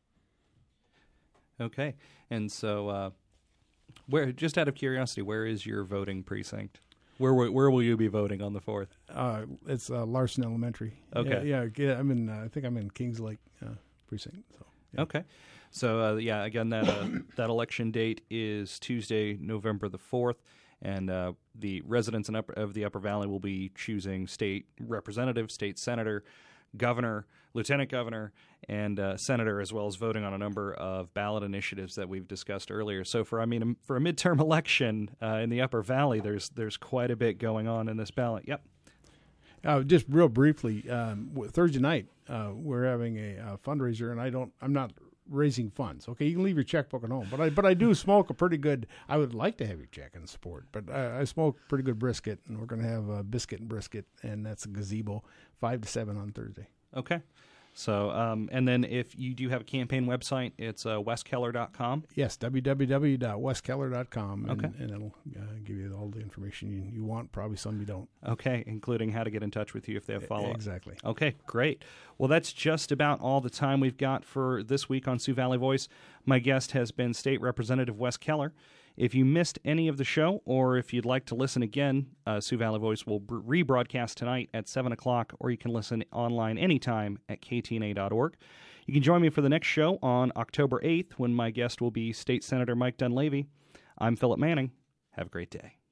Okay, and so uh, where? Just out of curiosity, where is your voting precinct? Where where will you be voting on the fourth? Uh, it's uh, Larson Elementary. Okay, yeah, yeah, yeah I'm in. Uh, I think I'm in Kings Lake uh, precinct. So yeah. Okay, so uh, yeah, again, that uh, that election date is Tuesday, November the fourth, and uh, the residents in upper, of the Upper Valley will be choosing state representative, state senator, governor, lieutenant governor, and uh, senator, as well as voting on a number of ballot initiatives that we've discussed earlier. So for I mean for a midterm election uh, in the Upper Valley, there's there's quite a bit going on in this ballot. Yep. Uh, just real briefly, um, Thursday night uh, we're having a, a fundraiser, and I don't I'm not raising funds. Okay, you can leave your checkbook at home, but I but I do smoke a pretty good. I would like to have your check and support, but I, I smoke pretty good brisket, and we're going to have a biscuit and brisket, and that's a gazebo, five to seven on Thursday. Okay. So, um, and then if you do have a campaign website, it's uh, wes keller dot com. Yes, w w w dot wes keller dot com, and, Okay. and it'll uh, give you all the information you, you want, probably some you don't. Okay, including how to get in touch with you if they have follow-up. Exactly. Okay, great. Well, that's just about all the time we've got for this week on Sioux Valley Voice. My guest has been State Representative Wes Keller. If you missed any of the show, or if you'd like to listen again, uh, Sioux Valley Voice will b- rebroadcast tonight at seven o'clock, or you can listen online anytime at k t n a dot org. You can join me for the next show on October eighth, when my guest will be State Senator Mike Dunleavy. I'm Philip Manning. Have a great day.